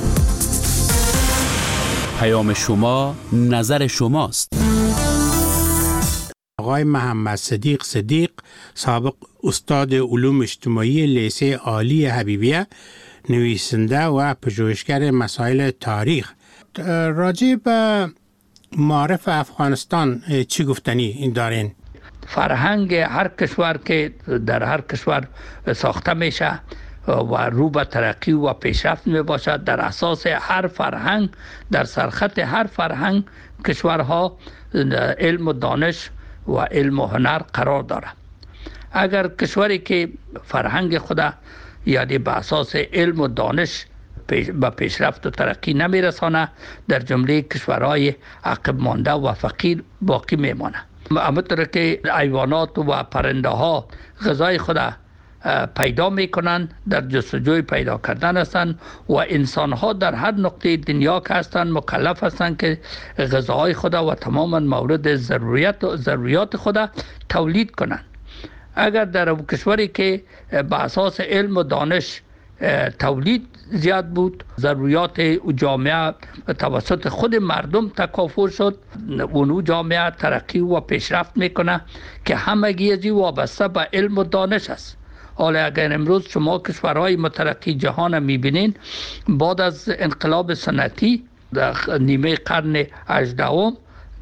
Speaker 6: پیام شما نظر شماست.
Speaker 9: آقای محمد صدیق صدیق، سابق استاد علوم اجتماعی لیسه عالی حبیبیه، نویسنده و پژوهشگر مسائل تاریخ، راجع به معارف افغانستان چی گفتنی دارین؟
Speaker 2: فرهنگ هر کشور که در هر کشور ساخته میشه و رو به ترقی و پیشرفت می باشد، در اساس هر فرهنگ، در سرخط هر فرهنگ کشورها علم و دانش و علم و هنر قرار داره. اگر کشوری که فرهنگ خدا یعنی به اساس علم و دانش به پیشرفت و ترقی نمی رسانه، در جمله کشورهای عقب مانده و فقیر باقی میمانه. همونطور که حیوانات و پرنده ها غذای خود پیدا میکنند، در جستجوی پیدا کردن هستند و انسان ها در هر نقطه دنیا که هستند مکلف هستند که غذای خود و تماما مورد ضروریات و ضروریات خود تولید کنند. اگر در کشوری که به اساس علم و دانش تولید زیاد بود، ضروریات جامعه توسط خود مردم تکافل شد، اونو جامعه ترقی و پیشرفت میکنه که همگی ازی وابسته به علم و دانش است. حالا اگر امروز شما کشورهای مترقی جهان میبینین، بعد از انقلاب صنعتی در نیمه قرن هجدهم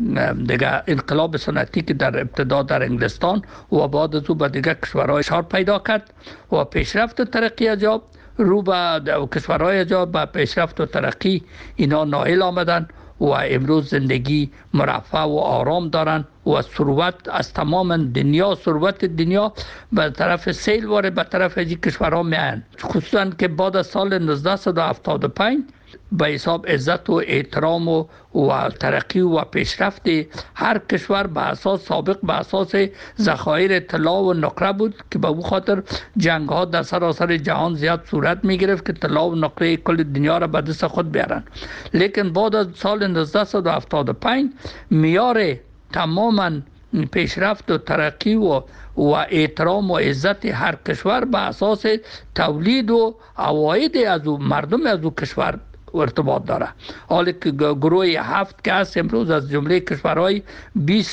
Speaker 2: دیگه انقلاب صنعتی که در ابتدا در انگلستان و بعد از او به دیگه کشورهای شار پیدا کرد و پیشرفت و ترقی اجاب رو به کشورهای اجاب به پیشرفت و ترقی اینا نائل آمدن و امروز زندگی مرفه و آرام دارن و ثروت از تمام دنیا، ثروت دنیا به طرف سیل واره به طرف این کشورها میان، خصوصا که بعد از سال نوزده هفتاد و پنج به حساب عزت و احترام و, و ترقی و پیشرفت هر کشور به اساس سابق به اساس ذخایر طلا و نقره بود که به او خاطر جنگ ها در سراسر جهان زیاد صورت می گرفت که طلا و نقره کل دنیا را به دست خود بیارن. لیکن بعد از سال نوزده هفتاد و پنج میار تماما پیشرفت و ترقی و و احترام و عزت هر کشور به اساس تولید و عواید از او مردم از او کشور ارتباط داره. حالا که گروه هفت که هست امروز از جمله کشورهای بیست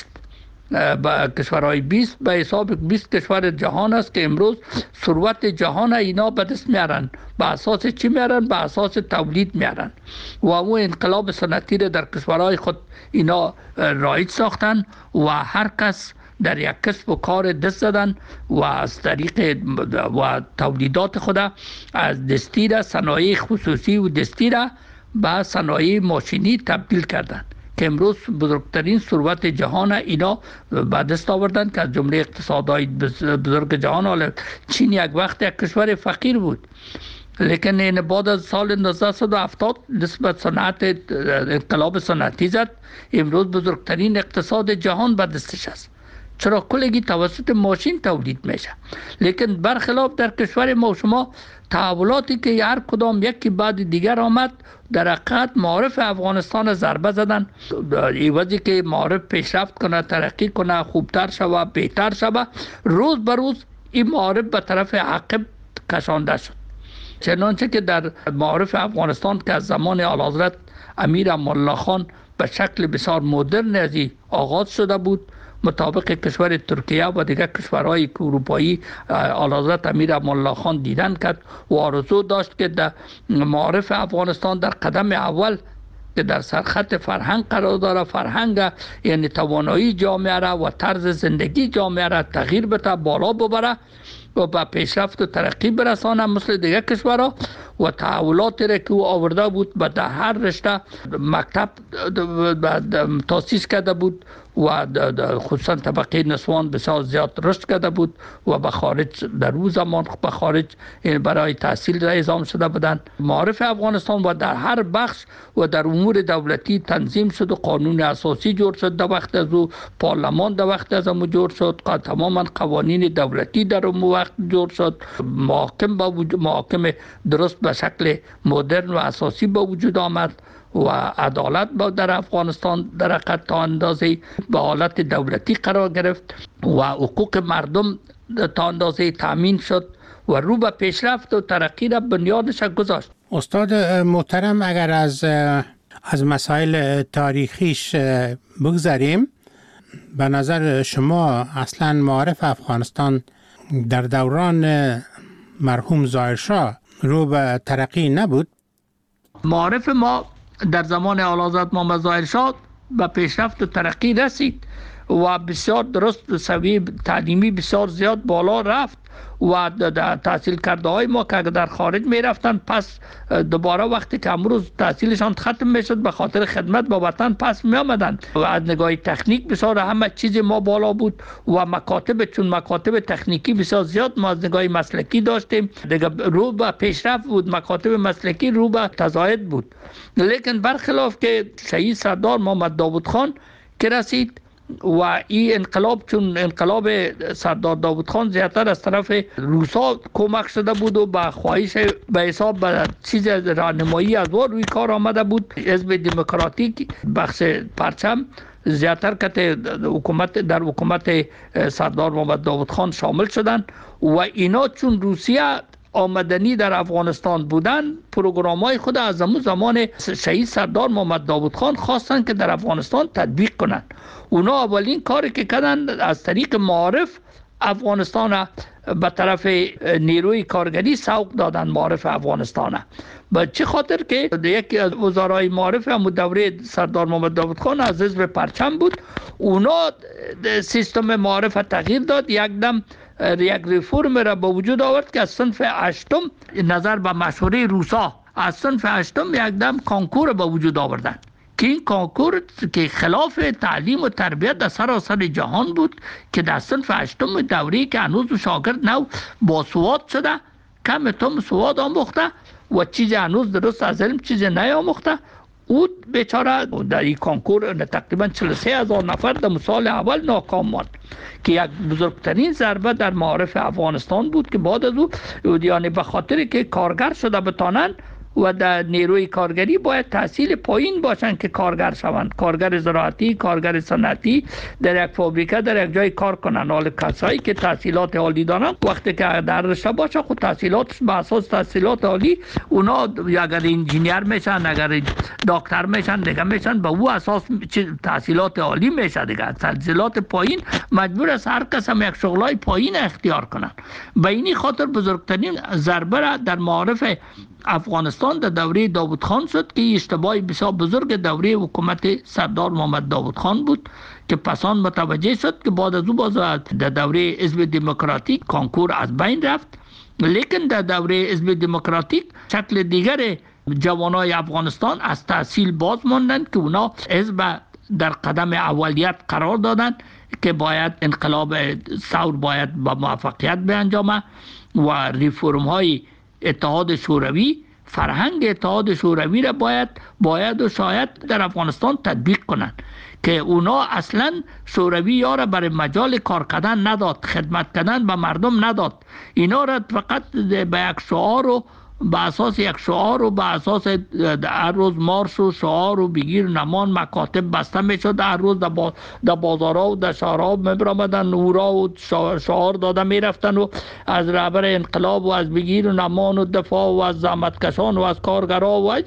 Speaker 2: با کشورهای بیست به حساب بیست کشور جهان است که امروز ثروت جهان اینا به دست میارن. به اساس چی میارن؟ به اساس تولید میارن و اون انقلاب صنعتی در کشورهای خود اینا رایج ساختن و هر کس در یک کسب و کار دست زدن و از طریق و تولیدات خود از دستی را صنایع خصوصی و دستی را به صنایع ماشینی تبدیل کردن که امروز بزرگترین ثروت جهان اینا به دست آوردن که از جمله اقتصادهای بزرگ جهان. حالا چین یک وقت یک کشور فقیر بود لیکن این بعد از سال نوزده هفتاد نسبت صنعت انقلاب صنعتی زد. امروز بزرگترین اقتصاد جهان به دستش است، چرا کلگی توسط ماشین تولید میشه. لیکن برخلاف در کشور ما شما تحولاتی که هر کدام یکی بعد دیگر آمد در حقیقت معارف افغانستان ضربه زدن. ایوازی که معارف پیشرفت کنه، ترقی کنه، خوبتر شوه، بهتر شوه، روز به روز این معارف به طرف عقب کشانده شد. چنانچه که در معارف افغانستان که از زمان اعلیحضرت امیر امان الله خان به شکل بسیار مدرن ازی آغاز شده بود، مطابق کشور ترکیه و دیگر کشورهای اروپایی اعلیحضرت امیر امان الله خان دیدن کرد و آرزو داشت که در معارف افغانستان در قدم اول که در سرخط فرهنگ قرار داره، فرهنگ یعنی توانایی جامعه را و طرز زندگی جامعه را تغییر بده، بالا ببره و به پیشرفت و ترقی برسانه مثل دیگر کشورها. و تحولاتی را که او آورده بود به در هر رشته مکتب تاسیس کرده بود و خصوصا طبقه نسوان بسیار زیاد رشد کرده بود و به خارج در روز زمان به خارج برای تحصیل را اعزام شده بودند. معارف افغانستان و در هر بخش و در امور دولتی تنظیم شد و قانون اساسی جور شد در وقت از او، پارلمان در وقت از او جور شد، تماما قوانین دولتی در اون وقت جور شد، محاکم با وجود محاکم درست به شکل مدرن و اساسی با وجود آمد و عدالت با در افغانستان در حقیقت تا اندازه به حالت دولتی قرار گرفت و حقوق مردم تا اندازه تامین شد و رو به پیشرفت و ترقی را بنیادش گذاشت.
Speaker 9: استاد محترم، اگر از از مسائل تاریخیش بگذاریم، به نظر شما اصلا معارف افغانستان در دوران مرحوم ظاهرشاه رو به ترقی نبود؟
Speaker 2: معارف ما در زمان اعلیحضرت محمد ظاهرشاه به پیشرفت و ترقی رسید و بسیار درست سویه تعلیمی بسیار زیاد بالا رفت و تحصیل کرده های ما که در خارج می رفتن پس دوباره وقتی که امروز تحصیلشان ختم می شد به خاطر خدمت به وطن پس می آمدن و از نگاه تکنیک بسیار همه چیز ما بالا بود و مکاتب چون مکاتب تکنیکی بسیار زیاد ما از نگاه مسلکی داشتیم دیگه رو به پیشرفت بود، مکاتب مسلکی رو به تزاید بود. لیکن برخلاف که شهید سردار محمد داود خان که رسید و این انقلاب چون انقلاب سردار داود خان زیادتر از طرف روسا کمک شده بود و به خواهش به حساب به چیز راهنمایی از او روی کار آمده بود، حزب دموکراتیک بخش پرچم زیادتر که حکومت در حکومت سردار محمد داود خان شامل شدند و اینا چون روسیه آمدنی در افغانستان بودن پروگرام های خود از زمان زمان شهید سردار محمد داود خان خواستن که در افغانستان تطبیق کنند. اونا اولین کاری که کردن از طریق معارف افغانستان به طرف نیروی کارگری سوق دادن، معارف افغانستان. به چه خاطر که یکی از وزرای معارف هم دوره سردار محمد داود خان از حزب پرچم بود، اونا سیستم معارف تغییر داد، یک دم یک ریفورم را به وجود آورد که از صنف هشتم نظر به مشوره روسا از صنف هشتم یک دم کانکور به وجود آوردن که این کانکور که خلاف تعلیم و تربیت در سراسر جهان بود که در صنف هشتم دوری که هنوز شاگرد نو با سواد شده کم تم سواد آموخته و چیز هنوز درست از علم چیز نیاموخته، او بیچاره در این کانکور تقریبا چهل و سه هزار نفر در سال اول ناکام ماند که یک بزرگترین ضربه در معارف افغانستان بود که بعد از او یعنی به خاطر که کارگر شده بتانند و در نیروی کارگری باید تحصیل پایین باشن که کارگر شوند، کارگر زراعتی، کارگر صنعتی در یک فابریکه در یک جای کار کنن. حال کسایی که تحصیلات عالی دارن وقتی که در رشته باشه خود تحصیلاتش به اساس تحصیلات عالی اونا اگر انجینیر میشن اگر دکتر میشن دیگه میشن به او اساس تحصیلات عالی میشه دیگه. تحصیلات پایین مجبور است هر کس هم یک شغلای پایین اختیار کنن. به این خاطر بزرگترین ضربه را در معارف افغانستان در دوره داود خان شد که اشتباهی بسیار بزرگ دوره حکومت سردار محمد داود خان بود که پسان متوجه شد که بعد از او باز در دوره حزب دموکراتیک کانکور از بین رفت. لیکن در دوره حزب دموکراتیک شکل دیگر جوانای افغانستان از تحصیل باز ماندند که اونا حزب در قدم اولیت قرار دادند که باید انقلاب ثور باید با موفقیت بیانجامه و ریفورم های اتحاد شوروی، فرهنگ اتحاد شوروی را باید باید و شاید در افغانستان تطبیق کنند که اونا اصلا شوروی یا را برای مجال کار کردن نداد، خدمت کردن به مردم نداد. اینا را فقط به یک شعار و به اساس یک شعار و به اساس هر روز مارش و شعار و بگیر نمان مکاتب بسته میشد، هر روز در با بازارها و در شهرها میبرامدن نورا و شعار داده میرفتن و از رهبر انقلاب و از بگیر و نمان و دفاع و از زحمتکشان و از کارگرها و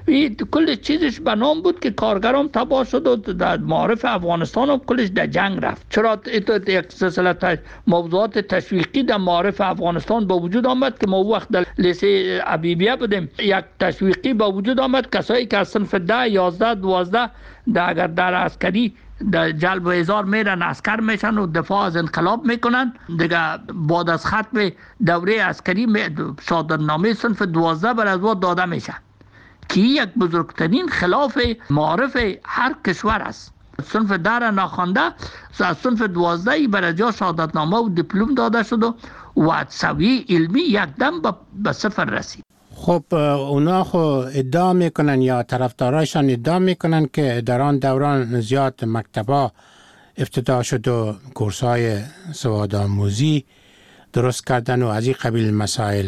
Speaker 2: کل چیزش به نام بود که کارگرام تباه شد و در معارف افغانستان هم کلش در جنگ رفت. چرا یک سلسله موضوعات تشویقی در معارف افغانستان با وجود آمد که ما وقت در لیسه ابیبیه بودیم، یک تشویقی با وجود آمد کسایی که از صنف ده، یازده، دوازده در اگر در عسکری در جلب و احضار میرن عسکر میشن و دفاع از انقلاب میکنن دیگه، بعد از ختم دوره عسکری شهادتنامه صنف دوازده بر از وقت داده میشه که یک بزرگترین خلاف معارف هر کشور است. صنف ده را ناخوانده از صنف دوازده بر جا شهادتنامه و دیپلم داده شد و و سویه علمی یک دم به صفر رسید.
Speaker 9: خب اونا خو ادعا میکنن یا طرفدارایشان ادعا میکنن که در آن دوران زیاد مکتبا افتتاح شد و کورس‌های سوادآموزی درست کردن و از این قبیل مسائل.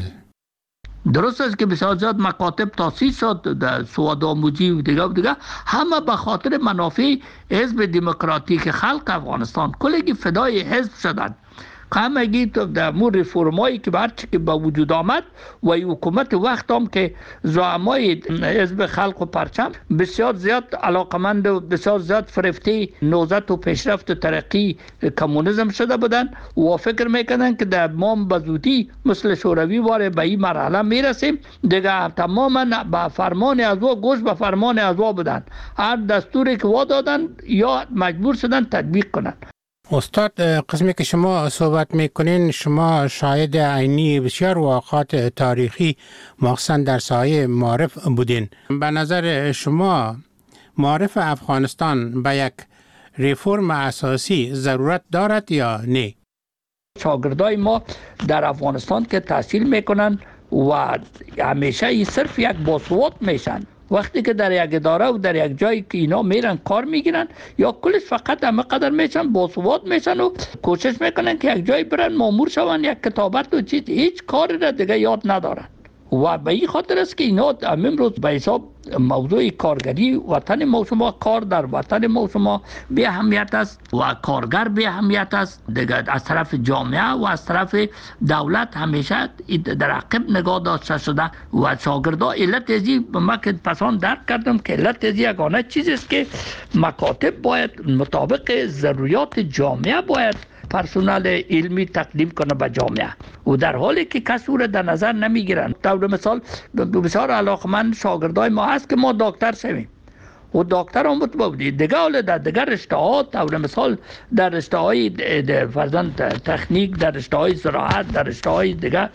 Speaker 2: درست است که بسیار زیاد مکاتب تاسیس شد در سوادآموزی و دیگه و دیگه، همه به خاطر منافع حزب دموکراتیک خلق افغانستان کلگی فدای حزب شدند. همگی در مور رفرمایی که برچه که به وجود آمد و حکومت وقت هم که زعمای حزب خلق و پرچم بسیار زیاد علاقمند و بسیار زیاد فرفته نهضت و پیشرفت و ترقی کمونیسم شده بودن و فکر میکنن که در مام بزودی مثل شوروی واره به این مرحله میرسیم دیگه. تماما به فرمان از وا گوش به فرمان از وا بودن، هر دستوری که وا دادن یا مجبور شدن تطبیق کنن.
Speaker 9: استاد، قسمی که شما صحبت میکنین شما شاهد عینی بسیار واقعات تاریخی مخصوصا در سایه معارف بودین. به نظر شما معارف افغانستان به یک ریفورم اساسی ضرورت دارد یا نه؟
Speaker 2: شاگردای ما در افغانستان که تحصیل میکنن و همیشه ای صرف یک باسواد میشن، وقتی که در یک اداره و در یک جایی که اینا میرن کار میگیرن یا کلش فقط همه قدر میشن باسواد میشن و کوشش میکنن که یک جایی برن مامور شون، یک کتابت و چیز، هیچ کاری را دیگه یاد ندارن. و به این خاطر است که اینا امروز به حساب موضوع کارگری وطن ما شما، کار در وطن ما شما به اهمیت است و کارگر به اهمیت است دیگه. از طرف جامعه و از طرف دولت همیشه در عقب نگاه داشته شده و شاگردا علت ازی ما که پسان درک کردم که علت ازی یگانه چیزی است که مکاتب باید مطابق ضروریات جامعه باید پرسونل علمی تقدیم کنه به جامعه و در حالی که کسی او را در نظر نمیگیرن. طور مثال بسیار علاقمند شاگردای ما هست که ما دکتر شویم و دکتر هم بودی دیگه، حالا در دیگر رشته ها طور مثال در رشته های فرزند تکنیک، در رشته های زراعت، در رشته های دیگه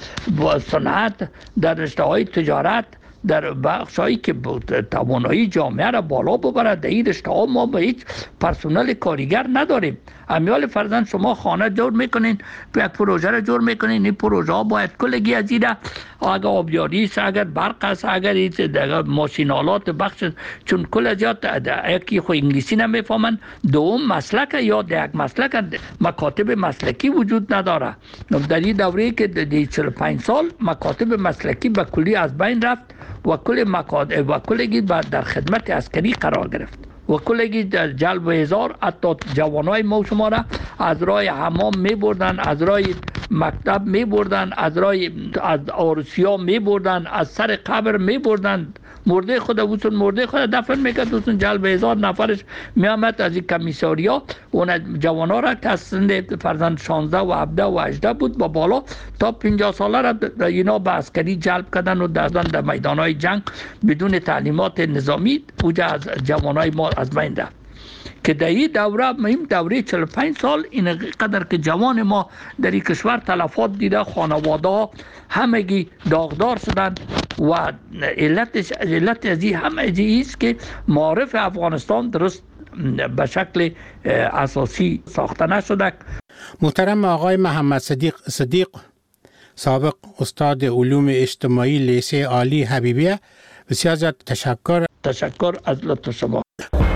Speaker 2: صنعت، در رشته های تجارت، در بخشایی که توانایی جامعه را بالا ببرد، در این رشته ها ما به هیچ پرسونل کارگر نداریم. امیال فرزند شما خانه جور میکنین، یک پروژه را جور میکنین، این پروژه ها باید کلگی از این اگر آبیاری است، اگر برق است، اگر ماشینالات بخش، چون کل از یکی خو انگلیسی نمیفهمن، دوم مسلک یا در یک مسلک مکاتب مسلکی وجود نداره. در این دوره که در چهل و پنج سال مکاتب مسلکی به کلی از بین رفت و کل مکاتب و کلگی در خدمت عسکری قرار گرفت و کلگی در جلب و احضار حتی جوانای ما شما را از راه حمام می بردن، از راه مکتب می بردن، از راه از عروسیا می بردن، از سر قبر می بردن، مرده خود وسون مرده خود دفن میکرد، دوستون جلب هزار نفرش میامد از این کمیساریا اون جوانا را که از سند فرزند شانزده و هفده و هجده بود با بالا تا پنجاه ساله را اینا به عسکری جلب کردن و دادن در میدانهای جنگ بدون تعلیمات نظامی اوجا از جوانای ما از بین رفت. که در این دوره مهم دوره چهل و پنج سال این قدر که جوان ما در این کشور تلفات دیده، خانواده ها همگی داغدار شدند و علتش علت از این هم است که معارف افغانستان درست به شکل اساسی ساخته نشده.
Speaker 9: محترم آقای محمد صدیق صدیق، سابق استاد علوم اجتماعی لیسه عالی حبیبیه. بسیار زیاد تشکر.
Speaker 2: تشکر از لطف شما.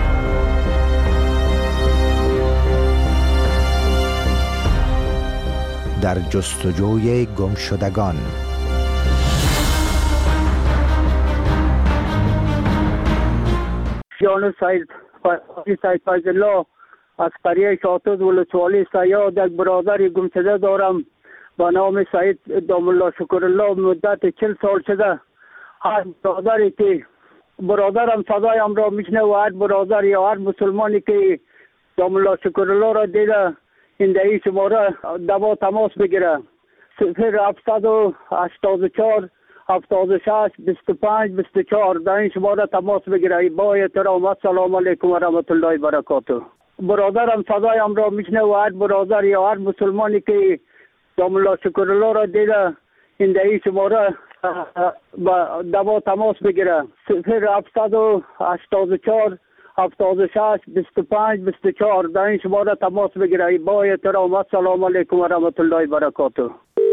Speaker 13: در جستجوی گمشدگان.
Speaker 3: جان سید سید فیض الله از قریه شاطوز ولسوالی سیاد یک برادر گمشده دارم با نام سید دام الله شکر الله. مدت چل سال شده هر برادری که برادرم صدایم را میشنه و هر برادر یا هر مسلمانی که دام الله شکر الله را دیده این دهی شماره دوا تماس بگیره. صفر هفتصد و هشتاد و چهار هفتاد و شش بیست و پنج بیست و چهار در این شماره تماس بگیره. با احترام السلام علیکم و رحمت الله و برکاته. برادرم صدایم را میشنه و هر برادر یا هر مسلمانی که دام الله شکر الله را دیده این دهی شماره با دوا تماس بگیره. صفر هفتصد و هشتاد و چهار هفتاد و شش بیست و پنج بیست و چهار در این شماره تماس بگیره. با احترام السلام علیکم و رحمت الله و برکاته.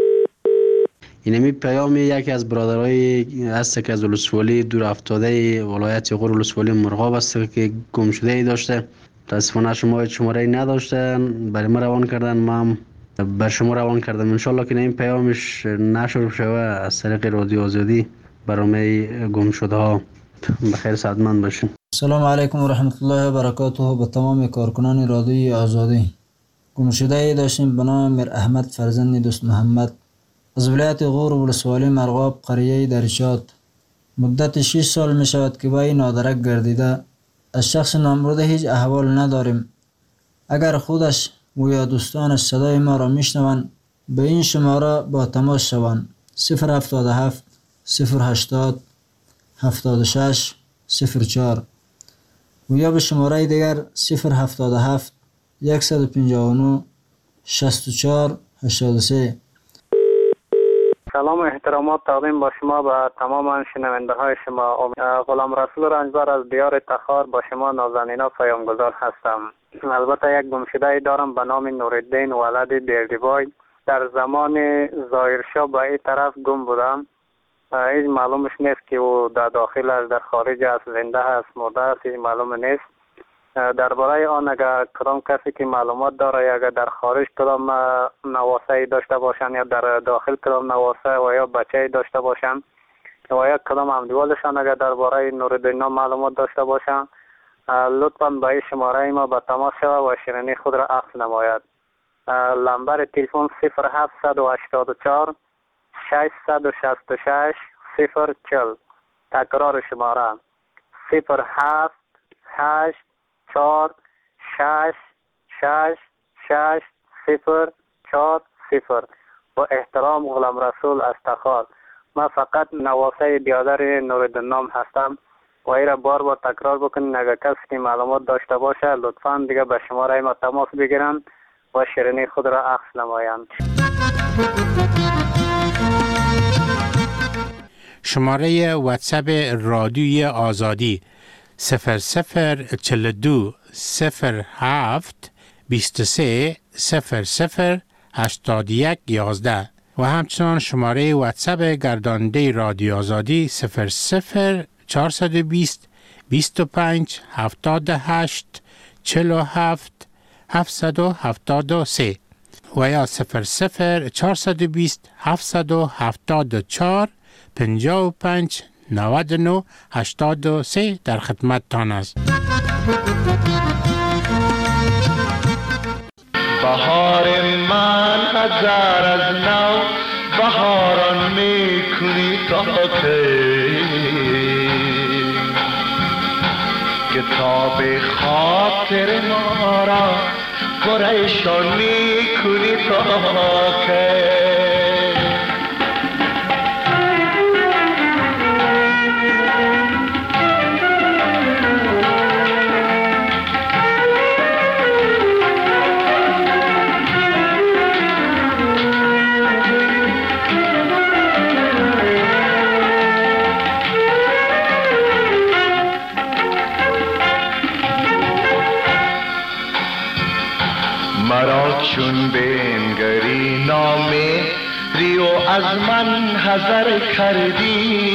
Speaker 4: اینمی پیام یکی از برادرای هست که از ولسوالی دور افتاده ولایت غور ولسوالی مرغاب است که گم شده ای داشته. متاسفانه شما شماره نداشتن، برای ما روان کردن، ما هم بر شما روان کردم. انشالله که این پیامش نشر شوه از طریق رادیو آزادی برای گم شده ها. بخیر سعادتمند باشین.
Speaker 5: سلام علیکم و رحمت الله و برکاته. به تمام کارکنان رادیوی آزادی. گم شده ای داشتیم به نام میر احمد فرزند دوست محمد از ولایت غور ولسوالی مرغاب قریه درشات. مدت شش سال می شود که با این نادرک گردیده. از شخص نامبرده هیچ احوال نداریم. اگر خودش و یا دوستانش صدای ما را میشنوند به این شماره با تماس شوند. صفر هفتاد و هفت صفر هشتاد هفتاد و شش صفر چهار و یا به شماره دیگر صفر هفتاد و هفت صد و پنجاه و نه شصت و چهار هشتاد و سه.
Speaker 19: سلام و احترامات تقدیم با شما به تمام شنونده های شما. غلام رسول رنجبر از دیار تخار با شما نازنینا پیامگذار هستم. البته یک گمشده دارم به نام نورالدین ولد بیردیبای. در زمان ظاهرشاه به این طرف گم بودم. هیچ معلومش نیست که او در داخل است، در خارج است، زنده است، مرده است، هیچ معلوم نیست. درباره آن اگر کدام کسی که معلومات داره اگر در خارج کدام نواسه داشته باشن یا در داخل کدام نواسه و یا بچه داشته باشن و یا کدام همدیوالشان اگر درباره نورالدین معلومات داشته باشن لطفاً به این شماره ما به تماس شود و شیرینی خود را عکس نماید. لمبر تلفن صفر هفتصد و هشتاد و چهار ششصد و شصت و شش صفر چهل. تکرار شماره صفر هفت هشت چهار شش شش شش صفر چهار صفر. با احترام غلام رسول از تخار. من فقط نواسه بیادر نورالدین نام هستم و ای را بار بار تکرار بکنین اگر کسی که معلومات داشته باشه لطفاً دیگه به شماره ما تماس بگیرن و شیرینی خود را عکس نمایند.
Speaker 9: شماره واتساپ رادیوی آزادی صفر صفر چهل و دو صفر هفت بیست و سه صفر صفر هشتاد و یک یازده و همچنان شماره واتساپ گرداننده رادیو آزادی صفر صفر چهارصد و بیست بیست و پنج هفتاد و هشت چهل و هفت هفتصد و هفتاد و سه و یا صفر صفر چهارصد و بیست هفتصد و هفتاد و چهار پنجاه و پنج نود و نه هشتاد و سه در خدمت تان است.
Speaker 7: بهار من هزار از نو بهاران میکنی تا کی کتاب خاطر ما را پریشان میکنی تا کی چون بنگری نام ریو از من حذر کردی،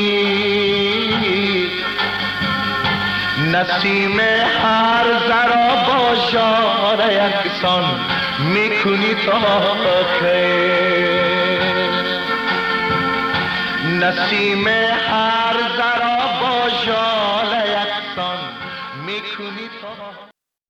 Speaker 7: نسیم هر ذرا با ژاله یکسان میکنی تا که نسیم هر